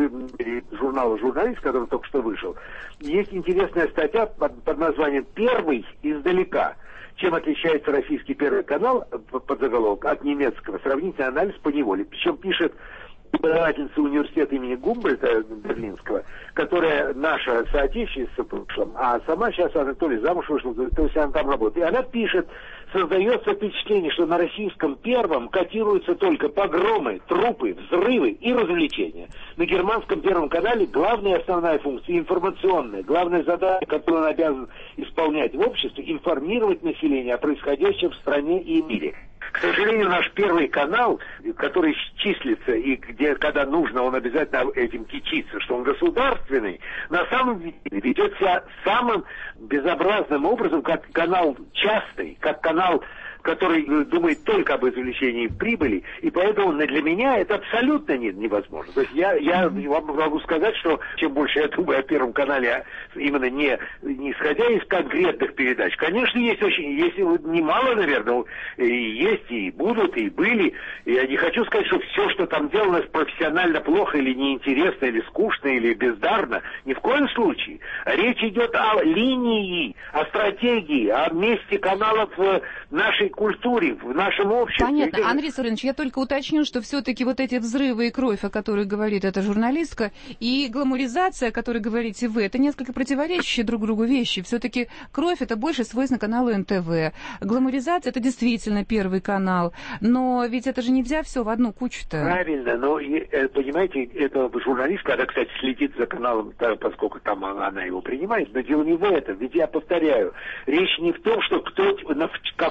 журнале «Журналист», который только что вышел, есть интересная статья под, под названием «Первый издалека». Чем отличается российский Первый канал, под заголовок, от немецкого? Сравнительный анализ по неволе. Причем пишет преподавательница университета имени Гумбольдта Берлинского, которая наша соотечественница в прошлом, а сама сейчас она то ли замуж вышла, то есть она там работает. И она пишет: создается впечатление, что на российском Первом котируются только погромы, трупы, взрывы и развлечения. На германском Первом канале главная основная функция информационная. Главная задача, которую он обязан исполнять в обществе, информировать население о происходящем в стране и мире. К сожалению, наш Первый канал, который числится и где, когда нужно, он обязательно этим кичится, что он государственный, на самом деле ведет себя самым безобразным образом, как канал частный, как канал, который думает только об извлечении прибыли, и поэтому для меня это абсолютно не, невозможно. То есть я, я вам могу сказать, что чем больше я думаю о Первом канале, именно не, не исходя из конкретных передач, конечно, есть очень, есть немало, наверное, и есть, и будут, и были. И я не хочу сказать, что все, что там делалось, профессионально плохо, или неинтересно, или скучно, или бездарно. Ни в коем случае. Речь идет о линии, о стратегии, о месте каналов в нашей культуре, в нашем обществе. Понятно. Андрей Суренович, я только уточню, что все-таки вот эти взрывы и кровь, о которых говорит эта журналистка, и гламуризация, о которой говорите вы, это несколько противоречащие друг другу вещи. Все-таки кровь — это больше свойственно каналу эн тэ вэ. Гламуризация — это действительно Первый канал. Но ведь это же нельзя все в одну кучу-то. Правильно, но, понимаете, эта журналистка, она, кстати, следит за каналом, поскольку там она его принимает, но дело не в этом. Ведь я повторяю, речь не в том, что кто, в каком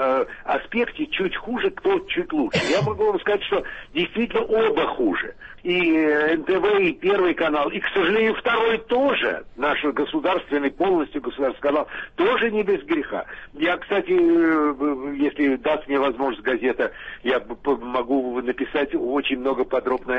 э, аспекте чуть хуже, кто чуть лучше. Я могу вам сказать, что действительно оба хуже. И эн тэ вэ, и Первый канал, и, к сожалению, Второй тоже, наш государственный, полностью государственный канал, тоже не без греха. Я, кстати, если даст мне возможность газета, я могу написать очень много подробно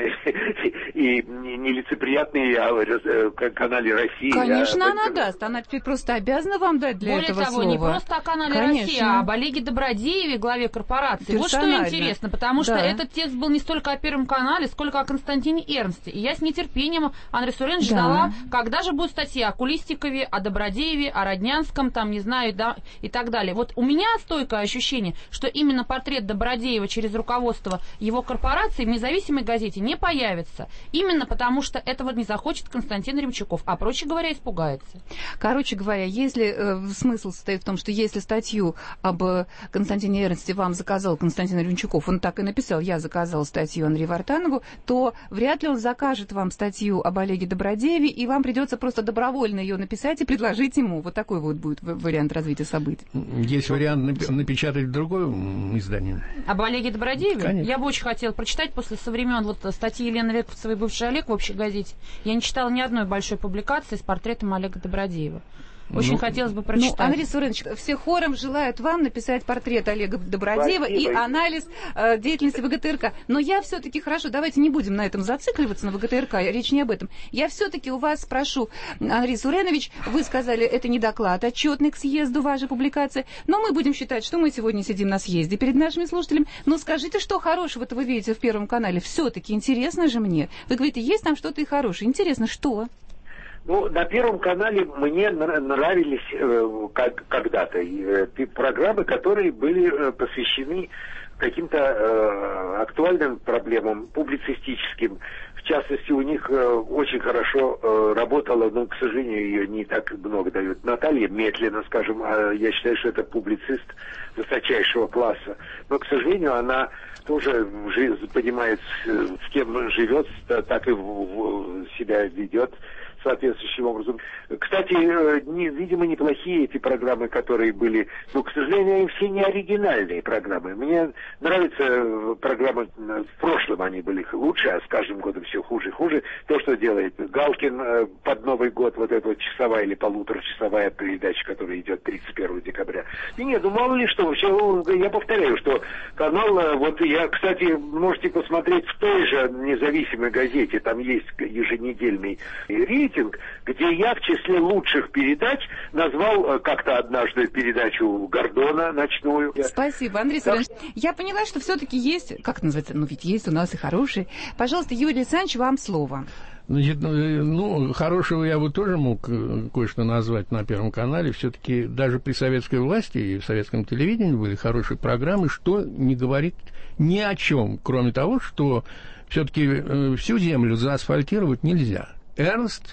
и нелицеприятные о канале России. Конечно, я... она даст. Она теперь просто обязана вам дать для Более этого того, слова. не просто о канале Конечно. России, а об Олеге Добродееве, главе корпорации. Вот что интересно, потому что да. этот текст был не столько о Первом канале, сколько о Константине Эрнсте. И я с нетерпением, Андрей Суренович, да. ждала, когда же будет статья о Кулистикове, о Добродееве, о Роднянском, там, не знаю, да, и так далее. Вот у меня стойкое ощущение, что именно портрет Добродеева через руководство его корпорации в независимой газете не появится. Именно потому, что этого не захочет Константин Ремчуков, а, проще говоря, испугается. Короче говоря, если э, смысл состоит в том, что если статью об Константине Эрнсте вам заказал Константин Ремчуков, он так и написал, я заказал статью Андрею Вартанову, то вряд ли он закажет вам статью об Олеге Добродееве, и вам придется просто добровольно ее написать и предложить ему. Вот такой вот будет вариант развития событий. Есть вариант напечатать в другом издании. Об Олеге Добродееве? Конечно. Я бы очень хотела прочитать после со времен вот статьи Елены Лековцевой «Бывший Олег» в общей газете. Я не читала ни одной большой публикации с портретом Олега Добродеева. Очень ну, хотелось бы прочитать. Ну, Андрей Суренович, все хором желают вам написать портрет Олега Добродеева Спасибо. И анализ э, деятельности вэ гэ тэ эр ка. Но я все-таки, хорошо, давайте не будем на этом зацикливаться, на вэ гэ тэ эр ка, речь не об этом. Я все-таки у вас спрошу, Андрей Суренович, вы сказали, это не доклад, отчетный к съезду, ваша публикация, но мы будем считать, что мы сегодня сидим на съезде перед нашими слушателями. Но скажите, что хорошего-то вы видите в Первом канале? Все-таки интересно же мне. Вы говорите, есть там что-то и хорошее. Интересно, что? Ну, на Первом канале мне нравились э, как, когда-то э, программы, которые были э, посвящены каким-то э, актуальным проблемам, публицистическим. В частности, у них э, очень хорошо э, работала, но, к сожалению, ее не так много дают. Наталья Метлина, скажем, э, я считаю, что это публицист высочайшего класса. Но, к сожалению, она тоже понимает, с кем живет, так и в, в себя ведет соответствующим образом. Кстати, не, видимо, неплохие эти программы, которые были, но, к сожалению, они все не оригинальные программы. Мне нравятся программы, в прошлом они были лучше, а с каждым годом все хуже и хуже. То, что делает Галкин под Новый год, вот эта вот часовая или полуторачасовая передача, которая идет тридцать первого декабря. И нет, ну мало ли что, все, я повторяю, что канал, вот я, кстати, можете посмотреть в той же независимой газете, там есть еженедельный рейтинг, где я в числе лучших передач назвал как-то однажды передачу Гордона ночную. Спасибо, Андрей Суренович. Так... Я поняла, что все-таки есть, как называется, ну ведь есть у нас и хорошие. Пожалуйста, Юрий Александрович, вам слово. Значит, ну, хорошего я бы тоже мог кое-что назвать на Первом канале. Все-таки даже при советской власти и в советском телевидении были хорошие программы, что не говорит ни о чем, кроме того, что все-таки всю землю заасфальтировать нельзя. Эрнст,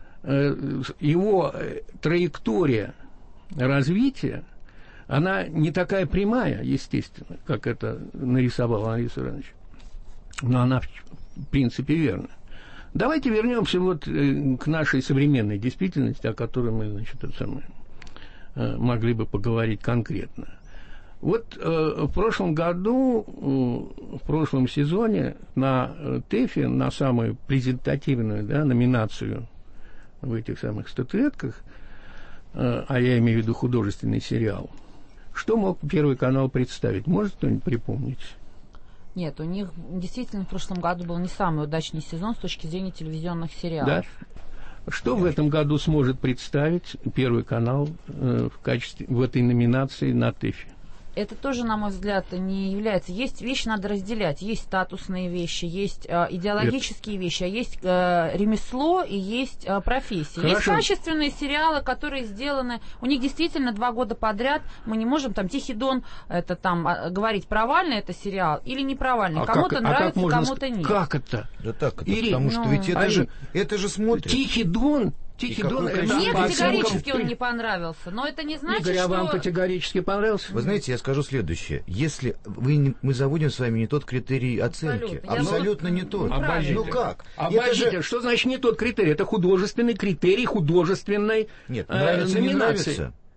его траектория развития, она не такая прямая, естественно, как это нарисовал Андрей Суренович. Но она, в принципе, верна. Давайте вернемся вот к нашей современной действительности, о которой мы, значит, это самое, могли бы поговорить конкретно. Вот э, в прошлом году, э, в прошлом сезоне на ТЭФе, на самую презентативную, да, номинацию в этих самых статуэтках, э, а я имею в виду художественный сериал, что мог Первый канал представить? Может кто-нибудь припомнить? Нет, у них действительно в прошлом году был не самый удачный сезон с точки зрения телевизионных сериалов. Да. Что Конечно. В этом году сможет представить Первый канал э, в качестве в этой номинации на ТЭФе? Это тоже, на мой взгляд, не является. Есть вещи, надо разделять. Есть статусные вещи, есть э, идеологические Это... вещи, а есть э, ремесло и есть э, профессии. Хорошо. Есть качественные сериалы, которые сделаны. У них действительно два года подряд. Мы не можем там Тихий Дон, это там говорить, провальный это сериал или не провальный. А кому-то как, нравится, а кому-то нет. Как это? Да так это, Ирина, потому что ну, ведь это, Ирина, же, это же смотрят. Тихий Дон. Тихий Дон, это Мне по категорически оценкам... он не понравился, но это не значит, Игорь, а что... вам категорически понравился? Вы знаете, я скажу следующее. Если вы не, мы заводим с вами не тот критерий оценки, абсолютно, абсолютно не тот. Обождите. Ну как? Обождите, же... что значит не тот критерий? Это художественный критерий художественной Нет, э, нравится, номинации. Не нравится.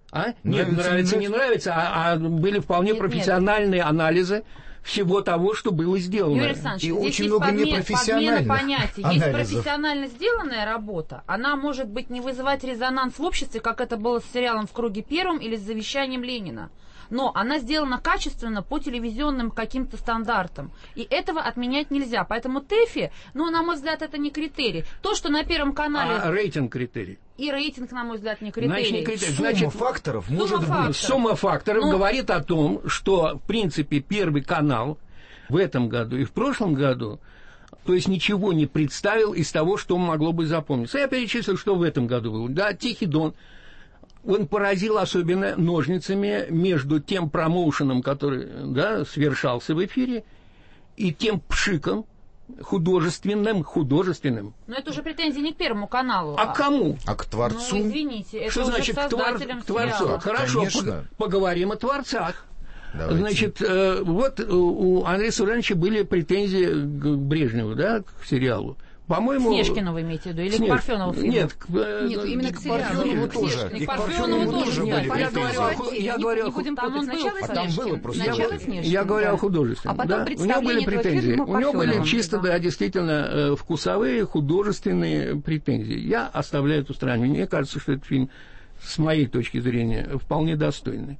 А? Нет, нравится, нравится не нравится, а, а были вполне нет, профессиональные нет. анализы всего того, что было сделано. Юрий Александрович, и здесь очень есть много подмен, непрофессиональных подмена понятий. анализов. Есть профессионально сделанная работа, она может быть не вызывать резонанс в обществе, как это было с сериалом «В круге первом» или с «Завещанием Ленина». Но она сделана качественно по телевизионным каким-то стандартам. И этого отменять нельзя. Поэтому ТЭФИ, ну, на мой взгляд, это не критерий. То, что на Первом канале... А рейтинг критерий? И рейтинг, на мой взгляд, не критерий. Значит, не критерий. Сумма Значит, факторов сумма может факторов. быть. Сумма факторов ну, говорит о том, что, в принципе, Первый канал в этом году и в прошлом году, то есть ничего не представил из того, что могло бы запомниться. Я перечислил, что в этом году было. Да, «Тихий Дон». Он поразил особенно ножницами между тем промоушеном, который, да, совершался в эфире, и тем пшиком художественным, художественным. Но это уже претензии не к Первому каналу. А, а кому? А к Творцу? Ну, извините, это что уже значит к создателям к Творцу? сериала. Хорошо, Конечно. поговорим о Творцах. Давайте. Значит, э, вот у Андрея Суреновича были претензии к Брежневу, да, к сериалу. По-моему... Снежкина вы имеете в виду? Или Снеж... к Парфенову фильму? Нет, к, Нет, именно к сериалу. Парфенову тоже. И к Парфенову тоже. Нет, я говорю, я говорю, не будем путать. Сначала а там было просто... Сначала я, Снежкин, я говорю да. о художественном. А потом да? У него были претензии. У него были чисто, да, да действительно, вкусовые, художественные претензии. Я оставляю эту сторону. Мне кажется, что этот фильм, с моей точки зрения, вполне достойный.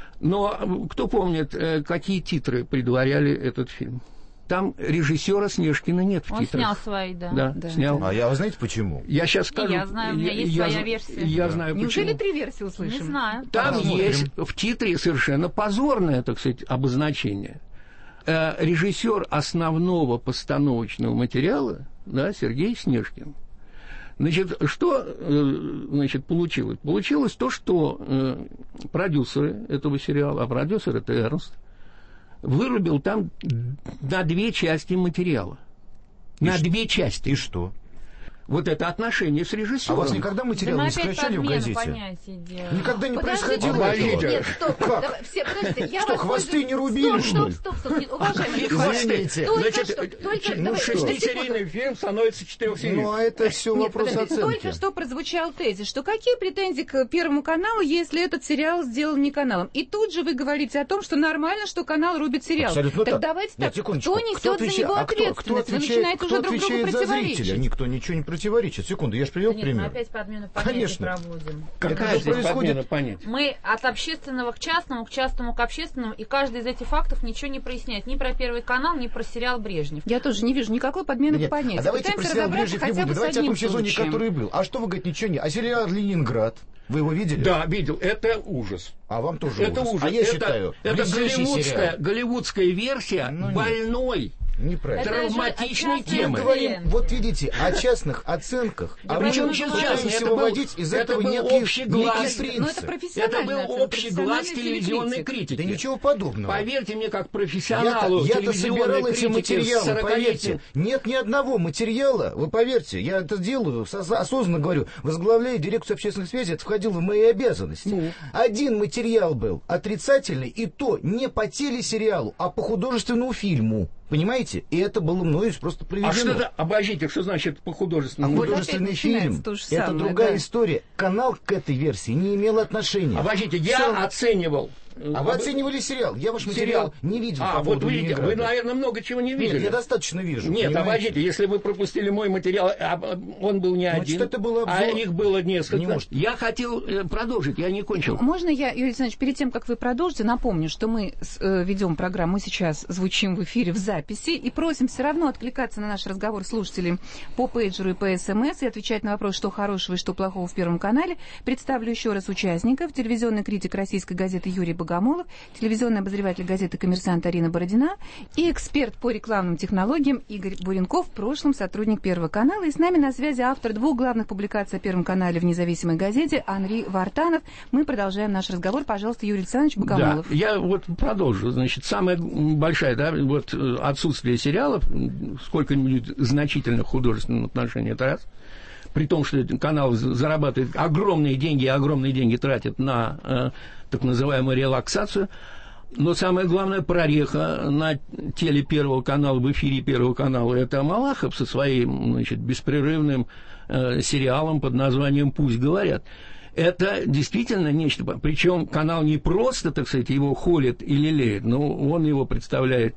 Но кто помнит, какие титры предваряли этот фильм? Там режиссера Снежкина нет в Он титрах. снял свои, да. Да, да. снял. А я, вы знаете, почему? Я сейчас скажу. Я знаю, у меня есть я, своя я, версия. Я да. знаю, Неужели почему. три версии услышим? Не знаю. Там Посмотрим. есть в титре совершенно позорное, так сказать, обозначение. Э, режиссер основного постановочного материала, да, Сергей Снежкин. Значит, что э, значит, получилось? Получилось то, что э, продюсеры этого сериала, а продюсер это Эрнст, вырубил там на две части материала. И на ш... две части. И что? Вот это отношение с режиссером. А вас никогда материал да не сокращали в газете? Никогда не происходило этого? Нет, стоп, как? давай, все, подождите, я Что, вас хвосты пользуюсь... не рубили, стоп, что ли? Стоп, стоп, стоп, стоп, уважаемые. Извините. Только Значит, что, только, ну, давай, шестисерийный фильм становится четырехсерийным. Ну, а это все Нет, вопрос подождите, оценки. только что прозвучал тезис, что какие претензии к Первому каналу, если этот сериал сделан не каналом? И тут же вы говорите о том, что нормально, что канал рубит сериал. Абсолютно так так. давайте Нет, так, секундочку. кто несет Кто за отвечает- него а кто- кто ответственность? Вы отвечает- начинаете кто уже друг другу отвечает за противоречить. зрителя? Никто ничего не противоречит. Секунду, я же привел Нет, пример. мы опять подмену понятий Конечно. проводим. Какая Это здесь происходит- подмена понятий? Мы от общественного к частному, к частному к общественному, и каждый из этих фактов ничего не проясняет. Ни про Первый канал, ни про сериал «Брежнев». Я тоже не вижу никакой подмены Нет, понятий. а давайте про Пытаемся сериал разобраться Брежнев не хотя бы будем. с Давайте о одним том сезоне, случаем. который был. А что вы говорите, ничего не... А сериал «Ленинград», вы его видели? Да, видел. Это ужас. А вам тоже Это ужас. ужас. А я это, считаю, это блестящий голливудская, сериал. голливудская версия Ну, нет. больной, Неправильно. Это же травматичной частные темы. Мы говорим, вот видите, о частных оценках. Да А причем мы сейчас пытаемся частные? Это был- выводить из это этого был некий, общий некий глаз. принцип. Но это Это профессиональная был оценка, общий глаз профессиональный телевизионной телекритик. критики. Да ничего подобного. Поверьте мне, как Я-то, профессионалу я-то телевизионной собирал эти критики материалы, с сорокалетним- поверьте. Нет ни одного материала, вы поверьте, я это делаю, со- осознанно говорю, возглавляю дирекцию общественных связей, это входило в мои обязанности. Ну. Один материал был отрицательный, и то не по телесериалу, а по художественному фильму. Понимаете? И это было мною просто проведено. А что это, обождите, что значит по А художественному? Вот художественный опять начинается фильм то же — это самое, другая да. история. Канал к этой версии не имел отношения. Обождите, я Всё. оценивал. А вы оценивали сериал? Я ваш материал не видел. А, по вот поводу видите, вы, Ленинграда. наверное, много чего не видели. Нет, я достаточно вижу. Нет, понимаете? обождите, если вы пропустили мой материал, а он был не Значит, один, это был обзор. а их было несколько. Не может. Я хотел э, продолжить, я не кончил. Можно я, Юрий Александрович, перед тем, как вы продолжите, напомню, что мы э, ведем программу, сейчас звучим в эфире в записи, и просим все равно откликаться на наш разговор слушателей по пейджеру и по СМС и отвечать на вопрос, что хорошего и что плохого в Первом канале. Представлю еще раз участников. Телевизионный критик российской газеты Юрий Богомолов, телевизионный обозреватель газеты «Коммерсант» Арина Бородина и эксперт по рекламным технологиям Игорь Буренков, в прошлом сотрудник Первого канала. И с нами на связи автор двух главных публикаций о Первом канале в независимой газете Анри Вартанов. Мы продолжаем наш разговор. Пожалуйста, Юрий Александрович Богомолов. Да, я вот продолжу. Значит, самая большая, да, вот отсутствие сериалов, сколько-нибудь значительных художественных отношений, это раз. При том, что канал зарабатывает огромные деньги, огромные деньги тратит на э, так называемую релаксацию. Но самое главное, прореха на теле Первого канала, в эфире Первого канала, это Малахов со своим, значит, беспрерывным э, сериалом под названием «Пусть говорят». это действительно нечто. Причем канал не просто, так сказать, его холит и лелеет, но он его представляет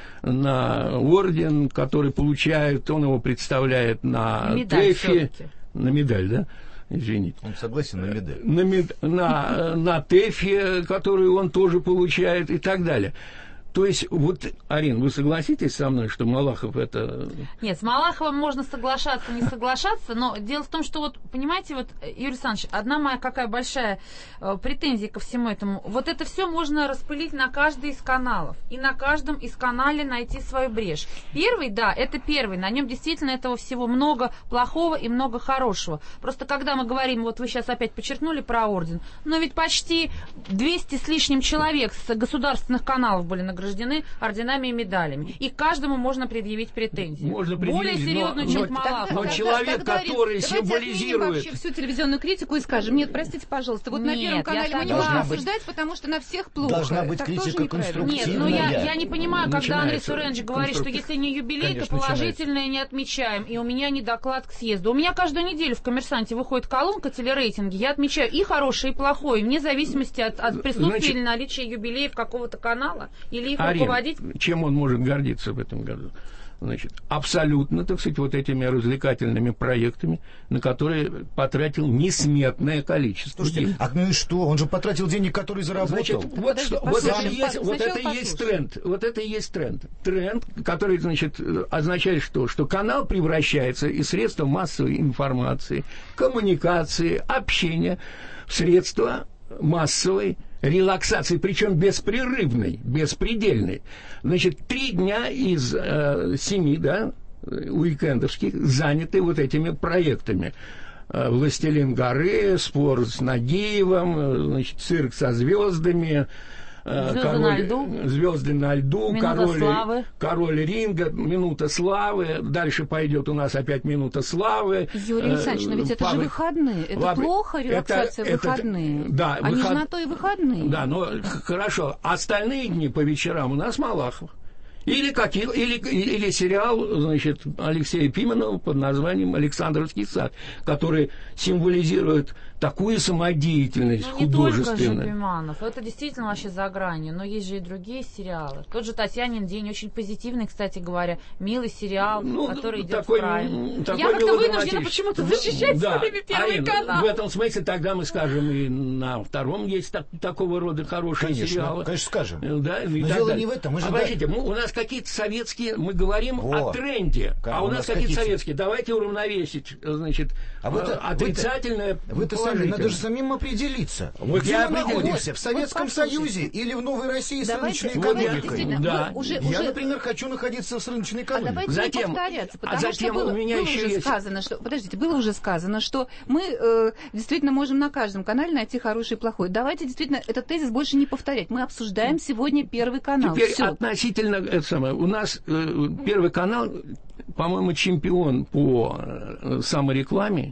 на орден, который получает, он его представляет на ТЭФе, на медаль, да? Извините. Он согласен на медаль. На, мед... на, на ТЭФе, которую он тоже получает, и так далее. То есть, вот, Арина, вы согласитесь со мной, что Малахов это... Нет, с Малаховым можно соглашаться, не соглашаться, но дело в том, что вот, понимаете, вот, Юрий Александрович, одна моя какая большая э, претензия ко всему этому, вот это все можно распылить на каждый из каналов, и на каждом из канале найти свою брешь. Первый, да, это первый, на нем действительно этого всего много плохого и много хорошего. Просто когда мы говорим, вот вы сейчас опять подчеркнули про орден, но ведь почти двести с лишним человек с государственных каналов были награждены орденами и медалями. И каждому можно предъявить претензии. Можно предъявить, более серьезную, но, чем но, Малахов. Но тогда, человек, тогда, который давайте символизирует... вообще всю телевизионную критику и скажем, нет, простите, пожалуйста, вот нет, на Первом канале мы не должна можем быть, обсуждать, потому что на всех плохо. Должна быть так критика конструктивная. Нет, но я, я не понимаю, когда Андрей Суренович говорит, что если не юбилей, Конечно, то положительное не отмечаем. И у меня не доклад к съезду. У меня каждую неделю в «Коммерсанте» выходит колонка телерейтинги. Я отмечаю и хорошее, и плохое, вне зависимости от, от присутствия Значит, или наличия юбилеев какого-то канала или их Арина, руководителя. Чем он может гордиться в этом году? Значит, абсолютно, так сказать, вот этими развлекательными проектами, на которые потратил несметное количество. Слушайте, денег. а ну и что? Он же потратил денег, которые заработал. Значит, вот, Подожди, что, вот, это, послушаем, есть, вот это есть тренд. Вот это и есть тренд. Тренд, который, значит, означает что? Что канал превращается из средства массовой информации, коммуникации, общения в средства массовой релаксации, причем беспрерывной, беспредельной. Значит, три дня из э, семи, да, уикендовских заняты вот этими проектами. «Властелин горы», «Спор с Нагиевым», значит, «Цирк со звездами», Звезды король, на льду. Звезды на льду, Минута король, славы. король ринга, минута славы. Дальше пойдет у нас опять минута славы. Юрий Александрович, но ведь это Павлик, же выходные. Это Павлик, плохо, релаксация это, в выходные. Это, да, Они выход... же на то и выходные. Да, но хорошо. Остальные дни по вечерам у нас Малахов. Или, какие, или, или сериал, значит, Алексея Пименова под названием «Александровский сад», который символизирует такую самодеятельность ну, не художественную. только же Пиманов, это действительно вообще за гранью, но есть же и другие сериалы. Тот же «Татьянин день», очень позитивный, кстати говоря, милый сериал, ну, который идет такой, в прайм. Такой Я как-то вынуждена почему-то защищать да, своими Первый Арина, канал. В этом смысле тогда мы скажем, и на втором есть так, такого рода хорошие конечно, сериалы. Конечно, скажем. Да, и но так дело далее. не в этом. Мы же Обратите, мы, у нас какие-то советские, мы говорим Во. о тренде, Как, а у, у нас, нас какие-то какие-то... советские. Давайте уравновесить, значит, а вы отрицательное, вы-то сами, надо же самим определиться. Вот где я мы определил. находимся? В Советском вот Союзе или в новой России с давайте, рыночной давайте, экономикой? Да. Уже, Я, уже... например, хочу находиться с рыночной А экономикой. давайте затем, не повторяться, потому а затем что было, у меня было еще уже есть... сказано, что... Подождите, было уже сказано, что мы э, действительно можем на каждом канале найти хороший и плохой. Давайте действительно этот тезис больше не повторять. Мы обсуждаем сегодня Первый канал. Теперь Всё. относительно... Это самое, у нас э, Первый канал, по-моему, чемпион по э, саморекламе.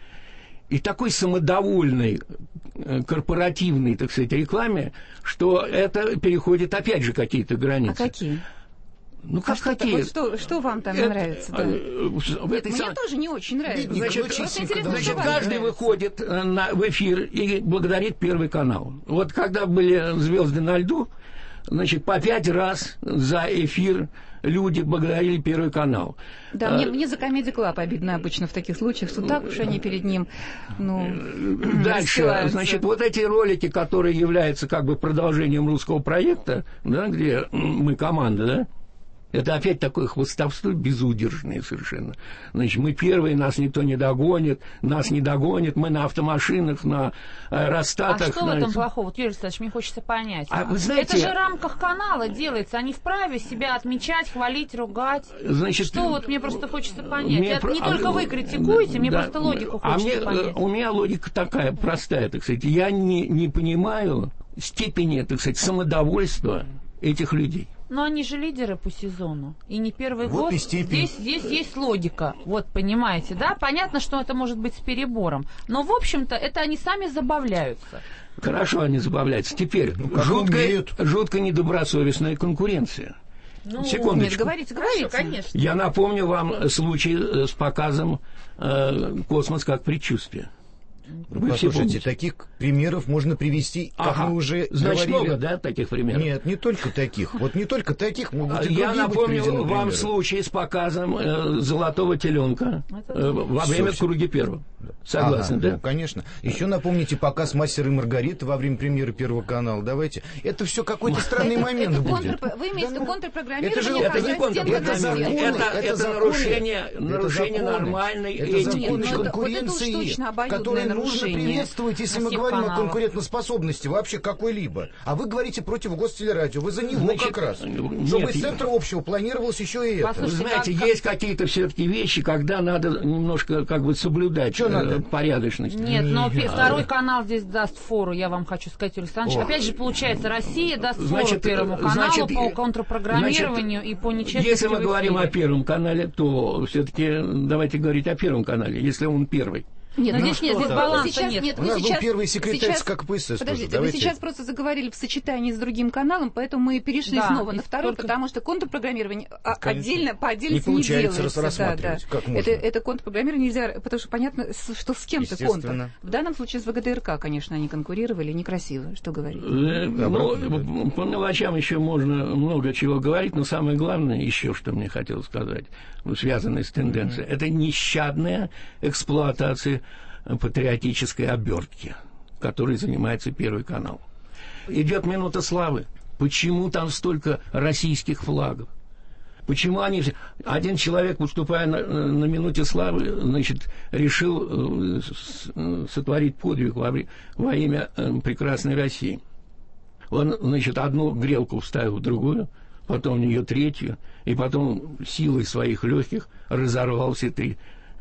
И такой самодовольной корпоративной, так сказать, рекламе, что это переходит опять же какие-то границы. А какие? Ну, как а какие? Что, вот что, что вам там это, нравится? Да? В этой Мне сам... тоже не очень нравится. Значит, значит, значит каждый выходит на, в эфир и благодарит Первый канал. Вот когда были «Звезды на льду», значит, по пять раз за эфир люди благодарили Первый канал. Да, а, мне, мне за Comedy Club обидно обычно в таких случаях, что так уж они перед ним, ну, дальше, значит, вот эти ролики, которые являются как бы продолжением русского проекта, да, где мы команда, да, это опять такое хвостовство безудержное совершенно. Значит, мы первые, нас никто не догонит, нас не догонит, мы на автомашинах, на аэростатах. А что на... в этом плохого? Вот, Юрий Александрович, мне хочется понять. А вы знаете... Это же в рамках канала делается, они вправе себя отмечать, хвалить, ругать. Значит, что вот мне просто хочется понять. Мне... Это не а... только вы критикуете, мне да. просто логику а хочется мне... понять. У меня логика такая, простая, так сказать. Я не, не понимаю степени, так сказать, самодовольства этих людей. Но они же лидеры по сезону. И не первый вот год. И здесь, здесь есть логика. Вот, понимаете, да? Понятно, что это может быть с перебором. Но, в общем-то, это они сами забавляются. Хорошо, они забавляются. Теперь, ну, жуткая, жутко недобросовестная конкуренция. Ну, секундочку. Нет, говорите, говорите. Хорошо, конечно. Я напомню вам случай с показом э, «Космос как предчувствие». Вы Послушайте, таких примеров можно привести, как ага. мы уже Значит, говорили. много, да, таких примеров? Нет, не только таких. Вот не только таких, могут и Я напомню вам примеры. случай с показом э, «Золотого теленка» э, во время все, «Круги первого». Согласны, ага, да? Ну, конечно. Еще напомните показ «Мастера и Маргариты» во время премьеры Первого канала. Давайте. Это все какой-то странный момент будет. Вы имеете в виду контрпрограммирование? Это не контрпрограммирование. Это нарушение нормальной этики конкуренции, которые нужно приветствовать, если мы говорим каналах. О конкурентоспособности вообще какой-либо. А вы говорите против Гостелерадио. Вы за него Значит, как раз. Нет, чтобы из центра общего планировалось еще и это. Вы знаете, как... есть какие-то все-таки вещи, когда надо немножко как бы соблюдать э, надо? порядочность. Нет, но Нет. второй канал здесь даст фору, я вам хочу сказать, Юрий Александрович. О. Опять же, получается, Россия даст значит, фору Первому каналу значит, по контрпрограммированию значит, и по нечестности. Если мы говорим о Первом канале, то все-таки давайте говорить о Первом канале, если он первый. Нет, ну, здесь нет, здесь баланса сейчас, нет. нет. У нас сейчас, был первый секретарь сейчас, как бы СС. Подождите, Давайте. вы сейчас просто заговорили в сочетании с другим каналом, поэтому мы перешли да, снова на второй, только... потому что контрпрограммирование Конечно. отдельно, по отдельности не, не делается. Рассматривать. Да, да. Как можно? Это, это контрпрограммирование нельзя, потому что понятно, что с кем-то контр. В данном случае с ВГТРК, конечно, они конкурировали, некрасиво, что говорить. Ну, по мелочам еще можно много чего говорить, но самое главное еще, что мне хотелось сказать, связанное с тенденцией, это нещадная эксплуатация патриотической обертки, которой занимается Первый канал. Идет минута славы. Почему там столько российских флагов? Почему они... Один человек, выступая на, на минуте славы, значит, решил сотворить подвиг во, во имя прекрасной России. Он, значит, одну грелку вставил в другую, потом в нее третью, и потом силой своих легких разорвал все три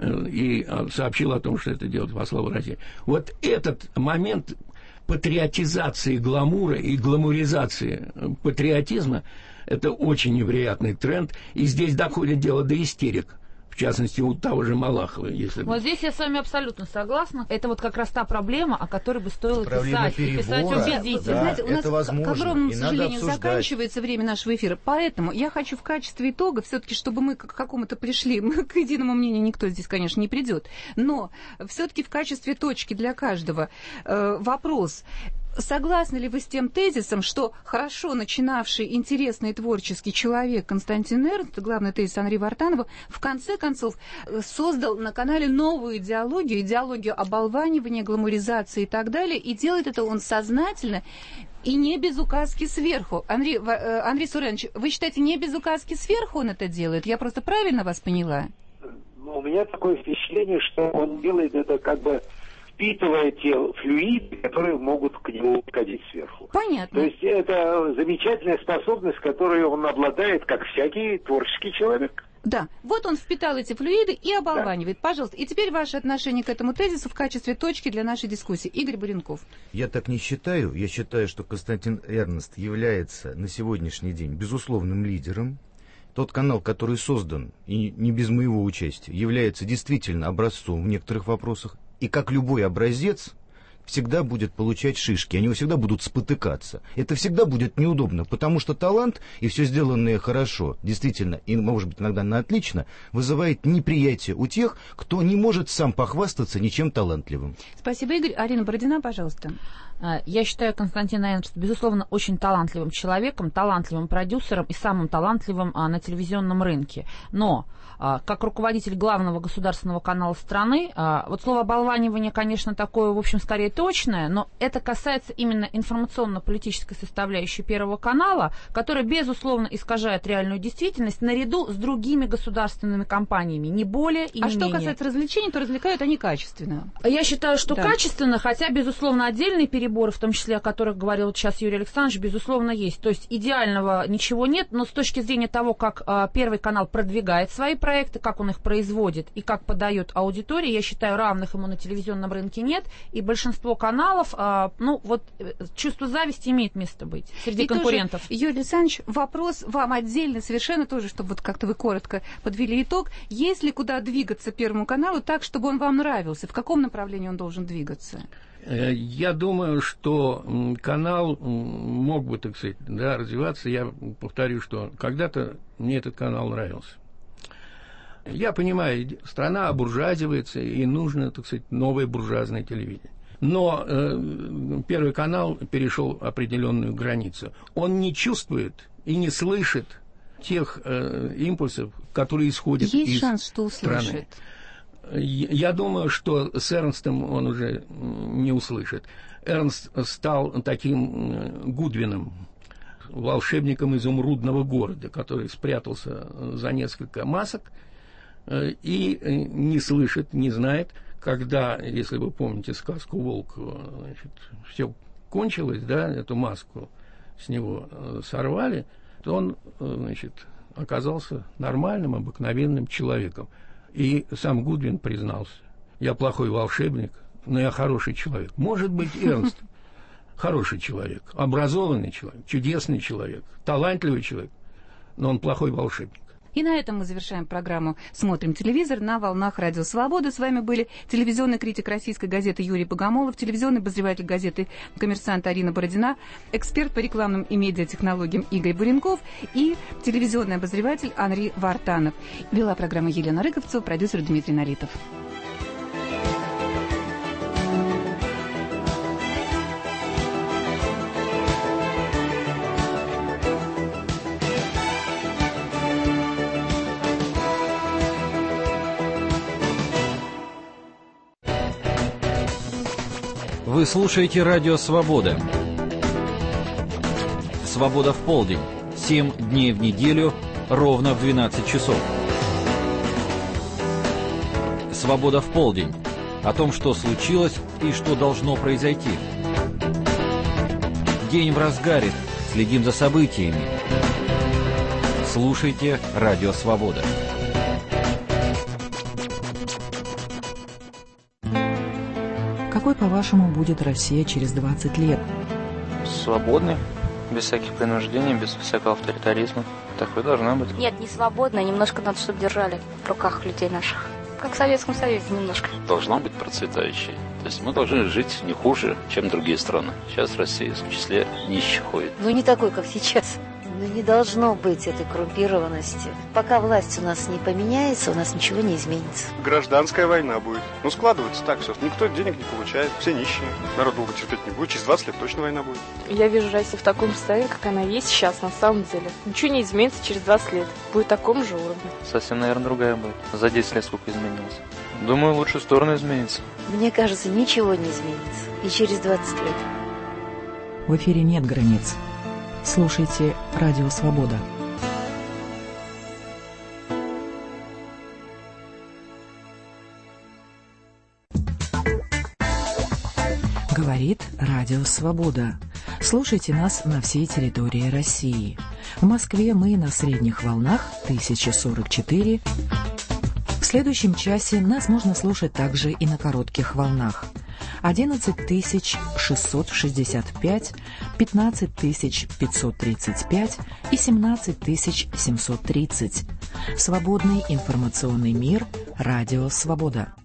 и сообщил о том, что это делает во славу России. Вот этот момент патриотизации гламура и гламуризации патриотизма – это очень неприятный тренд, и здесь доходит дело до истерик. В частности, у того же Малахова. Если... Вот здесь я с вами абсолютно согласна. Это вот как раз та проблема, о которой бы стоило проблема писать. Перебора, писать убедительно. Да, Знаете, у нас, возможно, к огромному сожалению, заканчивается время нашего эфира. Поэтому я хочу в качестве итога, все-таки, чтобы мы к какому-то пришли, мы к единому мнению никто здесь, конечно, не придет, но все-таки в качестве точки для каждого э, вопрос. Согласны ли вы с тем тезисом, что хорошо начинавший интересный творческий человек Константин Эрнст, главный тезис Анри Вартанова, в конце концов создал на канале новую идеологию, идеологию оболванивания, гламуризации и так далее, и делает это он сознательно и не без указки сверху. Андрей, Андрей Суренович, вы считаете, не без указки сверху он это делает? Я просто правильно вас поняла? Ну, у меня такое впечатление, что он делает это как бы впитывая те флюиды, которые могут к нему подходить сверху. Понятно. То есть это замечательная способность, которой он обладает, как всякий творческий человек. Да, вот он впитал эти флюиды и оболванивает. Да. Пожалуйста, и теперь ваше отношение к этому тезису в качестве точки для нашей дискуссии. Игорь Буренков. Я так не считаю. Я считаю, что Константин Эрнст является на сегодняшний день безусловным лидером. Тот канал, который создан, и не без моего участия, является действительно образцом в некоторых вопросах. И как любой образец всегда будет получать шишки, они всегда будут спотыкаться. Это всегда будет неудобно, потому что талант и все сделанное хорошо, действительно, и, может быть, иногда на отлично, вызывает неприятие у тех, кто не может сам похвастаться ничем талантливым. Спасибо, Игорь. Арина Бородина, пожалуйста. Я считаю Константина Эрнста, безусловно, очень талантливым человеком, талантливым продюсером и самым талантливым а, на телевизионном рынке. Но а, как руководитель главного государственного канала страны, а, вот слово «оболванивание», конечно, такое, в общем, скорее точное, но это касается именно информационно-политической составляющей Первого канала, которая, безусловно, искажает реальную действительность наряду с другими государственными компаниями, не более и не а менее. А что касается развлечений, то развлекают они качественно. Я считаю, что да. качественно, хотя, безусловно, отдельные переборы, в том числе, о которых говорил сейчас Юрий Александрович, безусловно, есть. То есть идеального ничего нет, но с точки зрения того, как а, Первый канал продвигает свои проекты, как он их производит и как подает аудитории, я считаю, равных ему на телевизионном рынке нет. И большинство каналов, а, ну, вот, чувство зависти имеет место быть среди и конкурентов. Тоже, Юрий Александрович, вопрос вам отдельно совершенно тоже, чтобы вот как-то вы коротко подвели итог. Есть ли куда двигаться Первому каналу так, чтобы он вам нравился? В каком направлении он должен двигаться? Я думаю, что канал мог бы, так сказать, да, развиваться. Я повторю, что когда-то мне этот канал нравился. Я понимаю, страна обуржуазивается, и нужно, так сказать, новое буржуазное телевидение. Но э, Первый канал перешел определенную границу. Он не чувствует и не слышит тех э, импульсов, которые исходят Есть из шанс, что услышит. страны. Я думаю, что с Эрнстом он уже не услышит. Эрнст стал таким Гудвином, волшебником изумрудного города, который спрятался за несколько масок и не слышит, не знает, когда, если вы помните сказку «Волк», значит, все кончилось, да, эту маску с него сорвали, то он, значит, оказался нормальным, обыкновенным человеком. И сам Гудвин признался: я плохой волшебник, но я хороший человек. Может быть, Эрнст хороший человек, образованный человек, чудесный человек, талантливый человек, но он плохой волшебник. И на этом мы завершаем программу «Смотрим телевизор» на волнах Радио Свобода. С вами были телевизионный критик российской газеты Юрий Богомолов, телевизионный обозреватель газеты «Коммерсант» Арина Бородина, эксперт по рекламным и медиатехнологиям Игорь Буренков и телевизионный обозреватель Анри Вартанов. Вела программу Елена Рыковцева, продюсер Дмитрий Наритов. Вы слушаете Радио Свобода. Свобода в полдень. Семь дней в неделю, ровно в двенадцать часов. Свобода в полдень. О том, что случилось и что должно произойти. День в разгаре. Следим за событиями. Слушайте Радио Свобода. Какой, по-вашему, будет Россия через двадцать лет? Свободной, без всяких принуждений, без всякого авторитаризма. Такой должна быть. Нет, не свободная, немножко надо, чтобы держали в руках людей наших. Как в Советском Союзе немножко. Должна быть процветающей. То есть мы должны жить не хуже, чем другие страны. Сейчас Россия в числе нищих ходит. Ну не такой, как сейчас. Ну не должно быть этой коррумпированности. Пока власть у нас не поменяется, у нас ничего не изменится. Гражданская война будет. Ну складывается так все. Никто денег не получает, все нищие. Народ долго терпеть не будет. Через двадцать лет точно война будет. Я вижу Россию в таком состоянии, как она есть сейчас на самом деле. Ничего не изменится через двадцать лет. Будет в таком же уровне. Совсем, наверное, другая будет. За десять лет сколько изменилось. Думаю, в лучшую сторону изменится. Мне кажется, ничего не изменится. И через двадцать лет. В эфире нет границ. Слушайте Радио Свобода. Говорит Радио Свобода. Слушайте нас на всей территории России. В Москве мы на средних волнах тысяча сорок четыре. В следующем часе нас можно слушать также и на коротких волнах. одиннадцать тысяч шестьсот шестьдесят пять, пятнадцать тысяч пятьсот тридцать пять и семнадцать тысяч семьсот тридцать. Свободный информационный мир. Радио Свобода.